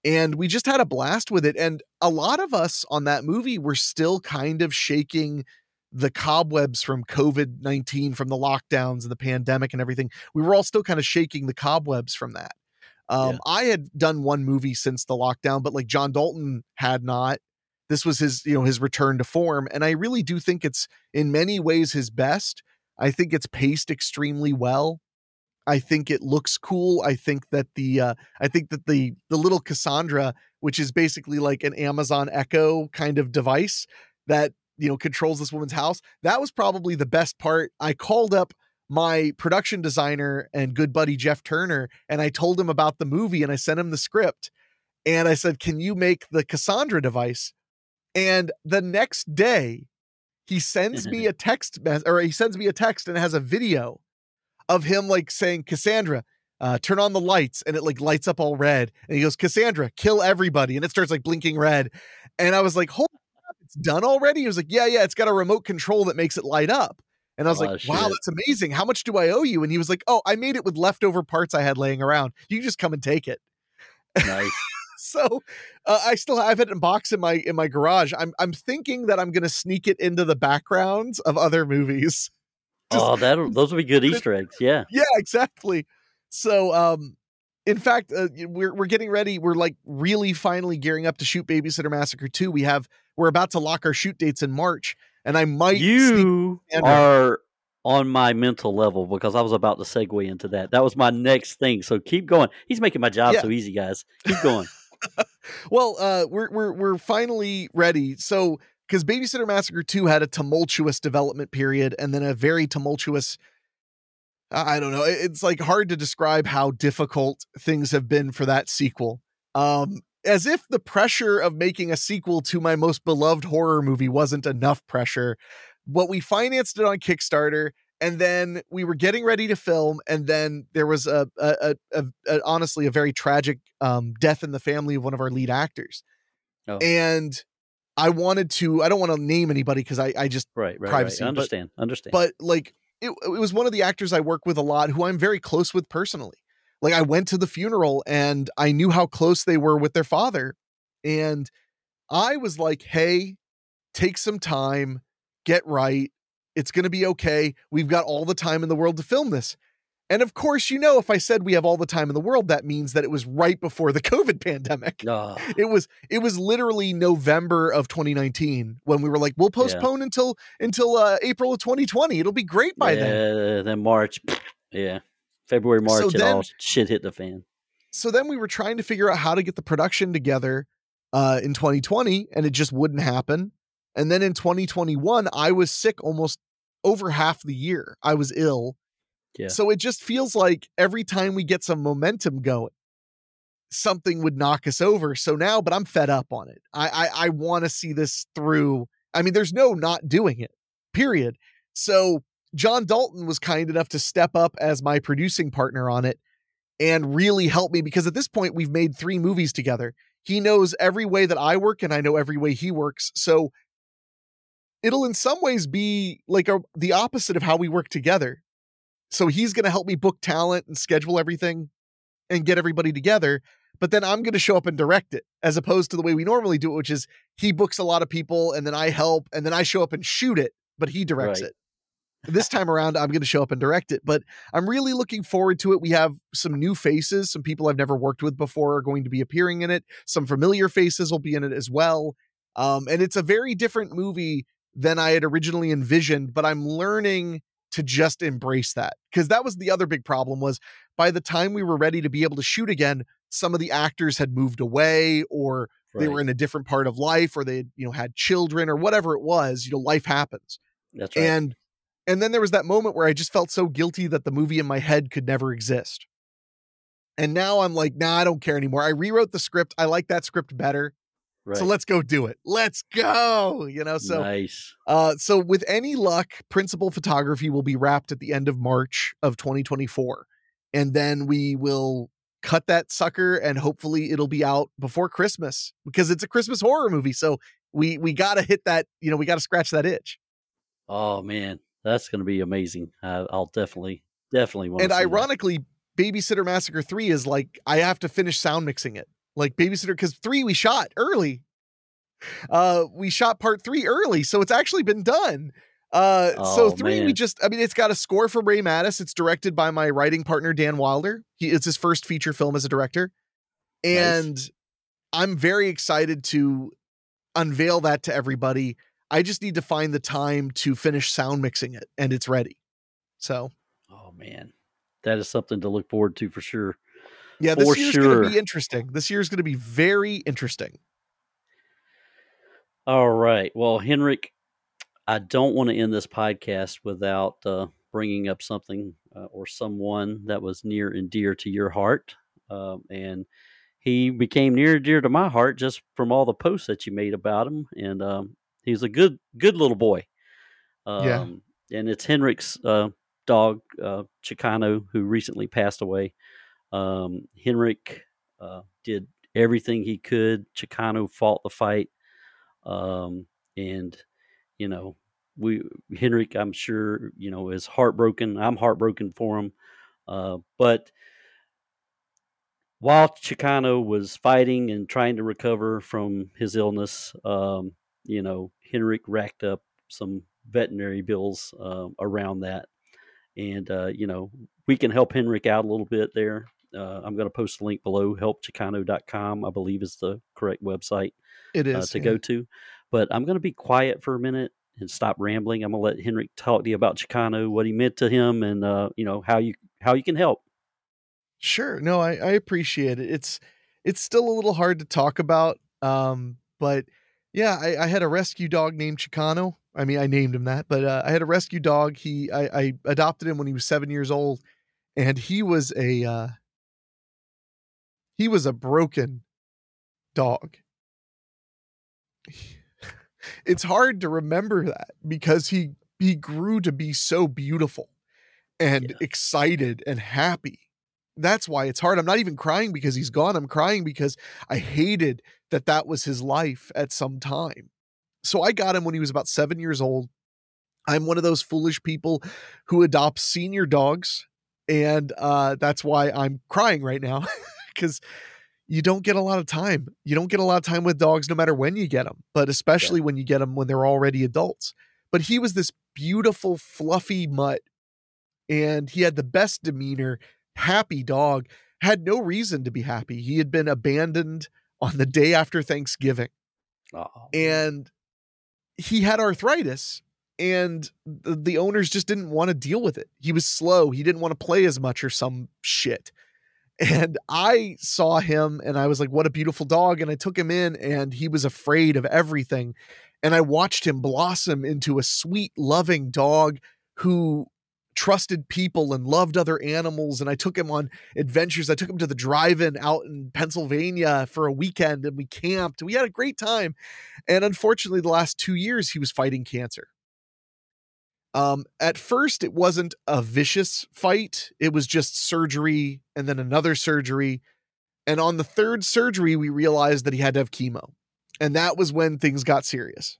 And we just had a blast with it. And a lot of us on that movie were still kind of shaking the cobwebs from COVID nineteen, from the lockdowns and the pandemic and everything. We were all still kind of shaking the cobwebs from that. Um, Yeah. I had done one movie since the lockdown, but like John Dalton had not. This was his, you know, his return to form. And I really do think it's in many ways his best. I think it's paced extremely well. I think it looks cool. I think that the, uh, I think that the, the little Cassandra, which is basically like an Amazon Echo kind of device that, you know, controls this woman's house. That was probably the best part. I called up my production designer and good buddy, Jeff Turner, and I told him about the movie and I sent him the script and I said, can you make the Cassandra device? And the next day he sends me a text mess or he sends me a text and it has a video of him like saying, Cassandra, uh, turn on the lights. And it like lights up all red. And he goes, Cassandra, kill everybody. And it starts like blinking red. And I was like, holy crap, it's done already. He was like, yeah, yeah, it's got a remote control that makes it light up. And I was Oh, like, wow, shit. that's amazing. How much do I owe you? And he was like, oh, I made it with leftover parts I had laying around. You can just come and take it. Nice. So uh, I still have it in box in my in my garage. I'm I'm thinking that I'm gonna sneak it into the backgrounds of other movies. Just- Oh, that those would be good Easter eggs. Yeah. yeah, exactly. So um, in fact, uh, we're we're getting ready. We're like really finally gearing up to shoot Babysitter Massacre two. We have we're about to lock our shoot dates in March, and I might sneak You Andrew. are on my mental level because I was about to segue into that. That was my next thing. So keep going. He's making my job Yeah. so easy, guys. Keep going. Well, uh, we're we're we're finally ready. So, because Babysitter Massacre two had a tumultuous development period, and then a very tumultuous. I don't know. it- It's like hard to describe how difficult things have been for that sequel. Um, as if the pressure of making a sequel to my most beloved horror movie wasn't enough pressure. But we financed it on Kickstarter, and then we were getting ready to film, and then there was a, a, a, a, a honestly a very tragic um, death in the family of one of our lead actors. Oh, And I wanted to, I don't want to name anybody because I, I just, right, right, privacy, right. but- Understand, understand. but like it, it was one of the actors I work with a lot who I'm very close with personally. Like I went to the funeral and I knew how close they were with their father. And I was like, hey, take some time, get right. It's going to be okay. We've got all the time in the world to film this. And of course, you know, if I said we have all the time in the world, that means that it was right before the COVID pandemic. Oh, It was it was literally November of twenty nineteen when we were like, we'll postpone until until uh, April of twenty twenty. It'll be great by yeah, then. then March. Yeah. February, March, So it then- all shit hit the fan. So then we were trying to figure out how to get the production together uh, in twenty twenty, and it just wouldn't happen. And then in twenty twenty-one, I was sick almost over half the year. I was ill. Yeah. So it just feels like every time we get some momentum going, something would knock us over. So now, but I'm fed up on it. I I, I want to see this through. I mean, there's no not doing it, period. So John Dalton was kind enough to step up as my producing partner on it and really help me because at this point we've made three movies together. He knows every way that I work and I know every way he works. So it'll in some ways be like a, the opposite of how we work together. So he's going to help me book talent and schedule everything and get everybody together. But then I'm going to show up and direct it as opposed to the way we normally do it, which is he books a lot of people and then I help and then I show up and shoot it, but he directs Right. it. This time around, I'm going to show up and direct it, but I'm really looking forward to it. We have some new faces. Some people I've never worked with before are going to be appearing in it. Some familiar faces will be in it as well. Um, and it's a very different movie than I had originally envisioned, but I'm learning to just embrace that. Because that was the other big problem was by the time we were ready to be able to shoot again, some of the actors had moved away or they were Right. in a different part of life or they, you know, had children or whatever it was. You know, life happens. That's right. And and then there was that moment where I just felt so guilty that the movie in my head could never exist. And now I'm like, nah, I don't care anymore. I rewrote the script. I like that script better. right. So let's go do it. Let's go. You know, so nice. uh so with any luck, principal photography will be wrapped at the end of March of twenty twenty-four. And then we will cut that sucker and hopefully it'll be out before Christmas because it's a Christmas horror movie. So we we got to hit that, you know, we got to scratch that itch. Oh man, that's going to be amazing. I, I'll definitely, definitely want. And to see ironically, Babysitter Massacre three is like I have to finish sound mixing it. like babysitter, because three we shot early. Uh, we shot part three early, so it's actually been done. Uh, Oh, so three man. we just, I mean, it's got a score from Ray Mattis. It's directed by my writing partner Dan Wilder. He it's his first feature film as a director, and Nice. I'm very excited to unveil that to everybody. I just need to find the time to finish sound mixing it, and it's ready. So, Oh, man. That is something to look forward to for sure. yeah, this For year's going to sure. be interesting. This year's going to be very interesting. All right. Well, Henrik, I don't want to end this podcast without uh, bringing up something uh, or someone that was near and dear to your heart. Um, and he became near and dear to my heart just from all the posts that you made about him. And um, he's a good, good little boy. Yeah. Um, and it's Henrik's uh, dog, uh, Chicano, who recently passed away. Um, Henrik uh, did everything he could. Chicano fought the fight. Um, and, you know, we, Henrik, I'm sure, you know, is heartbroken. I'm heartbroken for him. Uh, but while Chicano was fighting and trying to recover from his illness, um, you know, Henrik racked up some veterinary bills uh, around that. And, uh, you know, we can help Henrik out a little bit there. Uh, I'm going to post a link below, help chicano dot com, I believe is the correct website It uh, is. to yeah. go to. But I'm going to be quiet for a minute and stop rambling. I'm going to let Henrik talk to you about Chicano, what he meant to him, and, uh, you know, how you how you can help. Sure. No, I, I appreciate it. It's it's still a little hard to talk about. Um, but yeah, I, I had a rescue dog named Chicano. I mean, I named him that, but uh, I had a rescue dog. He I, I adopted him when he was seven years old, and he was a uh, he was a broken dog. It's hard to remember that because he he grew to be so beautiful and Yeah. excited and happy. That's why it's hard. I'm not even crying because he's gone. I'm crying because I hated that that was his life at some time. So I got him when he was about seven years old. I'm one of those foolish people who adopts senior dogs. And uh, that's why I'm crying right now because you don't get a lot of time. You don't get a lot of time with dogs no matter when you get them, but especially when you get them when they're already adults. But he was this beautiful, fluffy mutt, and he had the best demeanor, happy dog, had no reason to be happy. He had been abandoned on the day after Thanksgiving. Oh, And he had arthritis, and the, the owners just didn't want to deal with it. He was slow. He didn't want to play as much or some shit. And I saw him and I was like, what a beautiful dog. And I took him in, and he was afraid of everything. And I watched him blossom into a sweet, loving dog who trusted people and loved other animals. And I took him on adventures. I took him to the drive-in out in Pennsylvania for a weekend, and we camped. We had a great time. And unfortunately, the last two years he was fighting cancer. Um, at first, it wasn't a vicious fight. It was just surgery and then another surgery. And on the third surgery, we realized that he had to have chemo. And that was when things got serious.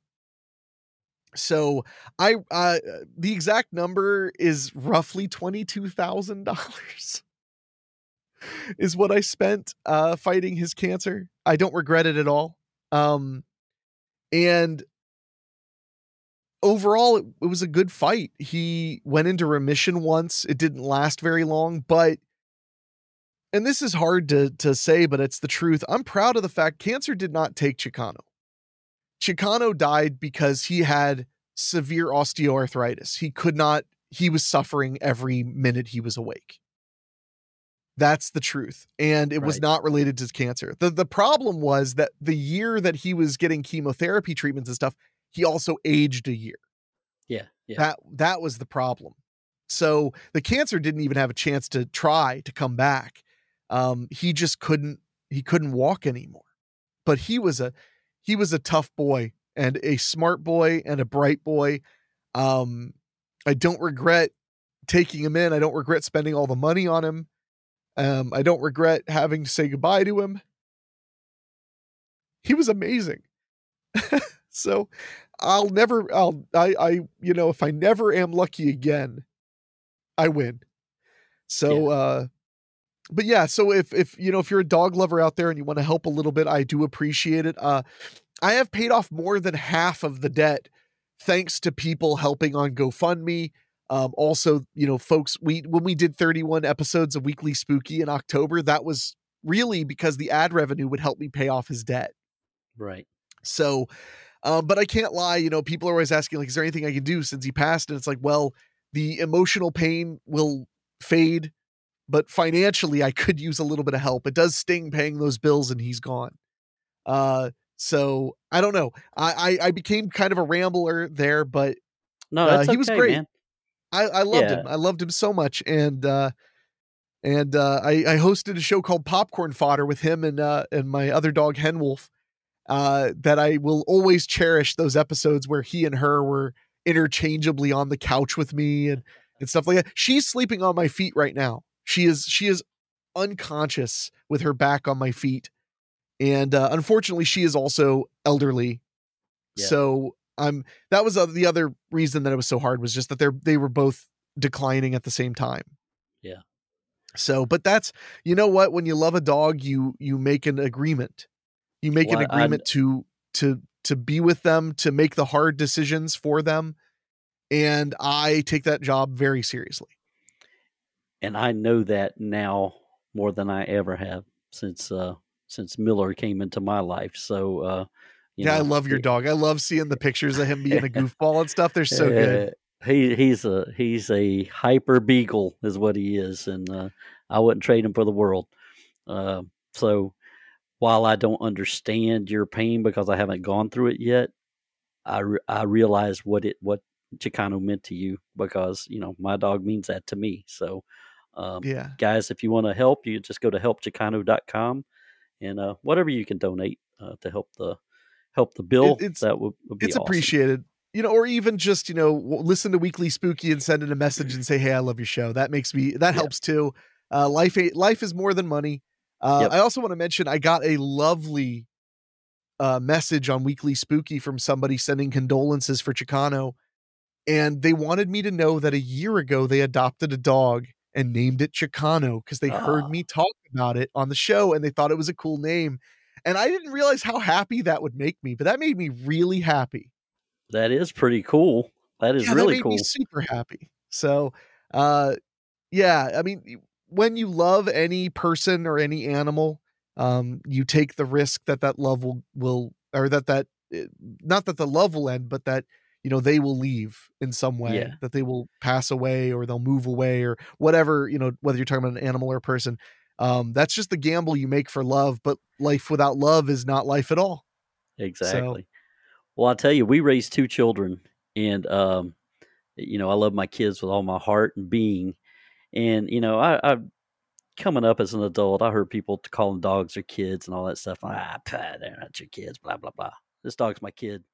So I, uh, the exact number is roughly twenty-two thousand dollars is what I spent, uh, fighting his cancer. I don't regret it at all. Um, and overall, it, it was a good fight. He went into remission once. It didn't last very long, but, and this is hard to, to say, but it's the truth. I'm proud of the fact cancer did not take Chicano. Chicano died because he had severe osteoarthritis. He could not, he was suffering every minute he was awake. That's the truth. And it was Right. not related to cancer. The, the problem was that the year that he was getting chemotherapy treatments and stuff, he also aged a year. Yeah. Yeah. That that was the problem. So the cancer didn't even have a chance to try to come back. Um, he just couldn't he couldn't walk anymore. But he was a he was a tough boy and a smart boy and a bright boy. Um, I don't regret taking him in. I don't regret spending all the money on him. Um, I don't regret having to say goodbye to him. He was amazing. So I'll never, I'll, I, I, you know, if I never am lucky again, I win. So, Yeah. uh, but yeah, so if if you know if you're a dog lover out there and you want to help a little bit, I do appreciate it. Uh, I have paid off more than half of the debt thanks to people helping on GoFundMe. Um, also, you know, folks, we when we did thirty-one episodes of Weekly Spooky in October, that was really because the ad revenue would help me pay off his debt. Right. So, um, but I can't lie, you know, people are always asking, like, is there anything I can do since he passed? And it's like, well, the emotional pain will fade, but financially I could use a little bit of help. It does sting paying those bills and he's gone. Uh, so I don't know. I, I, I became kind of a rambler there, but No, uh, that's he was okay, great. man. I, I loved Yeah. him. I loved him so much. And, uh, and, uh, I, I hosted a show called Popcorn Fodder with him and, uh, and my other dog, Henwolf, uh, that I will always cherish those episodes where he and her were interchangeably on the couch with me and, and stuff like that. She's sleeping on my feet right now. She is, she is unconscious with her back on my feet. And, uh, unfortunately she is also elderly. Yeah. So I'm, that was uh, the other reason that it was so hard was just that they're, they were both declining at the same time. Yeah. So, but that's, you know what, when you love a dog, you, you make an agreement, you make Well, an I- agreement to, to, to be with them, to make the hard decisions for them. And I take that job very seriously. And I know that now more than I ever have since uh since Miller came into my life. So uh you Yeah. I know, love your it- dog. I love seeing the pictures of him being a goofball and stuff. They're so good. Uh, he he's a he's a hyper beagle is what he is, and uh, I wouldn't trade him for the world. Uh, so while I don't understand your pain because I haven't gone through it yet, I re- I realize what it what Chicano meant to you because you know my dog means that to me. So um, Yeah. guys, if you want to help, you just go to help chicano dot com and uh, whatever you can donate uh, to help the help the bill, It- it's, that would, would be it's awesome. appreciated, you know, or even just, you know, w- listen to Weekly Spooky and send in a message and say, hey, I love your show. That makes me, that Yeah. helps too. Uh, life, ain't- life is more than money. Uh, Yep. I also want to mention, I got a lovely uh, message on Weekly Spooky from somebody sending condolences for Chicano. And they wanted me to know that a year ago they adopted a dog and named it Chicano because they heard Ah. me talk about it on the show and they thought it was a cool name. And I didn't realize how happy that would make me, but that made me really happy. That is pretty cool. That is Yeah, that really made cool. me super happy. So, uh, yeah, I mean, y- when you love any person or any animal, um, you take the risk that that love will, will, or that, that, eh, not that the love will end, but that, you know, they will leave in some way, Yeah. that they will pass away or they'll move away or whatever, you know, whether you're talking about an animal or a person. Um, that's just the gamble you make for love, but life without love is not life at all. Exactly. Well, I'll tell you, we raised two children, and um, you know, I love my kids with all my heart and being. And you know, I, I coming up as an adult, I heard people calling dogs their kids and all that stuff. Ah, pah, they're not your kids. Blah blah blah. This dog's my kid.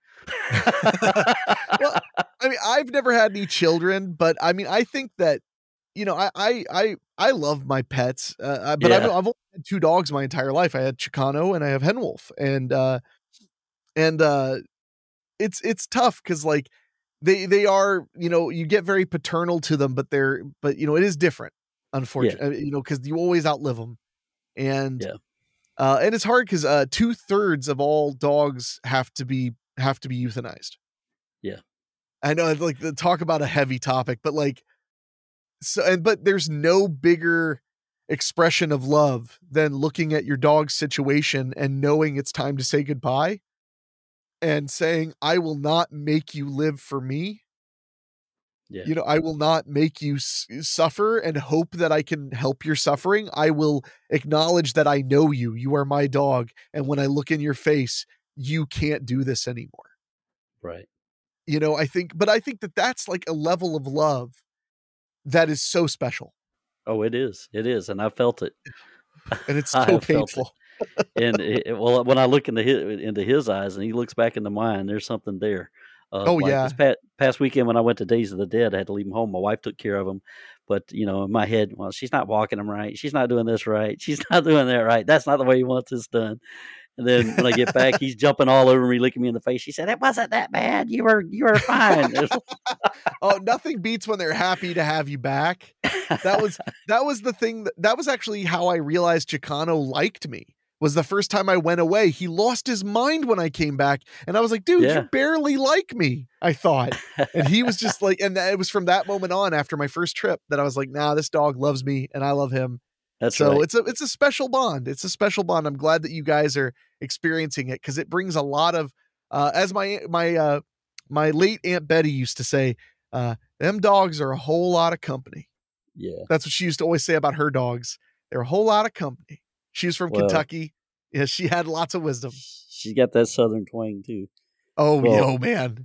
Well, I mean, I've never had any children, but I mean, I think that, you know, I, I, I, I love my pets, uh, uh, but I've, Yeah. I've only had two dogs my entire life. I had Chicano and I have Henwolf, and, uh, and, uh, it's, it's tough. Cause like they, they are, you know, you get very paternal to them, but they're, but you know, it is different, unfortunately, you know, cause you always outlive them. And, Yeah. uh, and it's hard cause, uh, two thirds of all dogs have to be, have to be euthanized. Yeah. I know, like, the talk about a heavy topic, but like, so, and but there's no bigger expression of love than looking at your dog's situation and knowing it's time to say goodbye and saying, I will not make you live for me. Yeah. You know, I will not make you s- suffer and hope that I can help your suffering. I will acknowledge that I know you. You are my dog. And when I look in your face, you can't do this anymore. Right. You know, I think, but I think that that's like a level of love that is so special. Oh, it is. It is, and I felt it. And it's I so have felt it. painful. And it, it- well, when I look into his, into his eyes, and he looks back into mine, there's something there. Uh, Oh, like yeah. this past, past weekend when I went to Days of the Dead, I had to leave him home. My wife took care of him, but you know, in my head, well, she's not walking him right. She's not doing this right. She's not doing that right. That's not the way he wants this done. And then when I get back, he's jumping all over me, licking me in the face. She said, "It wasn't that bad. You were you were fine." Oh, nothing beats when they're happy to have you back. That was that was the thing that, that was actually how I realized Chicano liked me. Was the first time I went away. He lost his mind when I came back. And I was like, dude, Yeah. you barely like me, I thought. And he was just like, and it was from that moment on after my first trip that I was like, nah, this dog loves me and I love him. That's so right. it's a it's a special bond. It's a special bond. I'm glad that you guys are experiencing it because it brings a lot of uh as my my uh my late Aunt Betty used to say, uh, them dogs are a whole lot of company. Yeah. That's what she used to always say about her dogs. They're a whole lot of company. She was from Well, Kentucky. Yeah, she had lots of wisdom. She's got that southern twang too. Oh, Well- yo, man.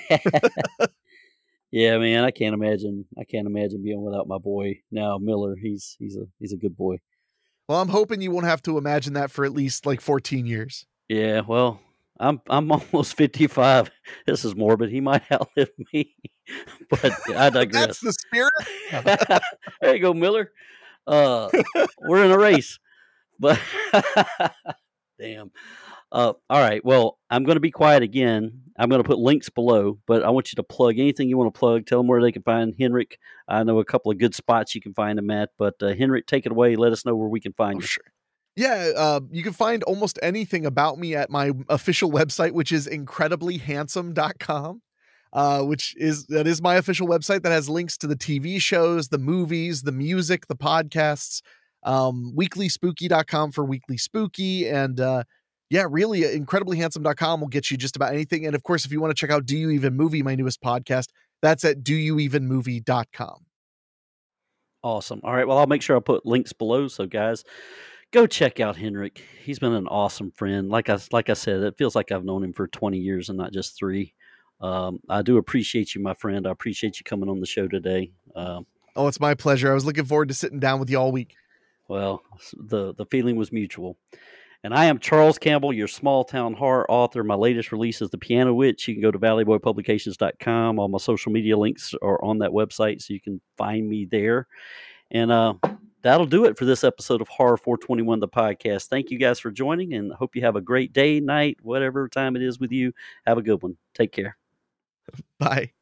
Yeah, man, I can't imagine. I can't imagine being without my boy now, Miller. He's he's a he's a good boy. Well, I'm hoping you won't have to imagine that for at least like fourteen years. Yeah, well, I'm I'm almost fifty-five. This is morbid. He might outlive me, but I digress. That's the spirit. There you go, Miller. Uh, we're in a race, but damn. Uh, all right. Well, I'm going to be quiet again. I'm going to put links below, but I want you to plug anything you want to plug. Tell them where they can find Henrik. I know a couple of good spots you can find him at, but uh, Henrik, take it away. Let us know where we can find Oh, you. sure. Yeah, uh, you can find almost anything about me at my official website, which is incredibly handsome dot com. Uh, which is that is my official website that has links to the T V shows, the movies, the music, the podcasts, um, weekly spooky dot com for Weekly Spooky. And uh, yeah, really, incredibly handsome dot com will get you just about anything. And of course, if you want to check out Do You Even Movie, my newest podcast, that's at do you even movie dot com. Awesome. All right. Well, I'll make sure I put links below. So, guys, go check out Henrik. He's been an awesome friend. Like I like I said, it feels like I've known him for twenty years and not just three. Um, I do appreciate you, my friend. I appreciate you coming on the show today. Um, Oh, it's my pleasure. I was looking forward to sitting down with you all week. well, the the feeling was mutual. And I am Charles Campbell, your small town horror author. My latest release is The Piano Witch. You can go to valley boy publications dot com. All my social media links are on that website, so you can find me there. And uh, that'll do it for this episode of Horror four twenty-one, the podcast. Thank you guys for joining, and hope you have a great day, night, whatever time it is with you. Have a good one. Take care. Bye.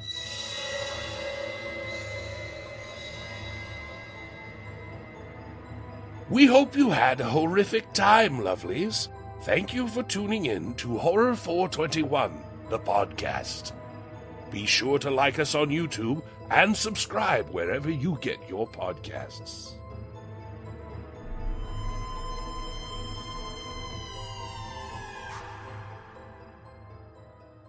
We hope you had a horrific time, lovelies. Thank you for tuning in to Horror four twenty-one, the podcast. Be sure to like us on YouTube and subscribe wherever you get your podcasts.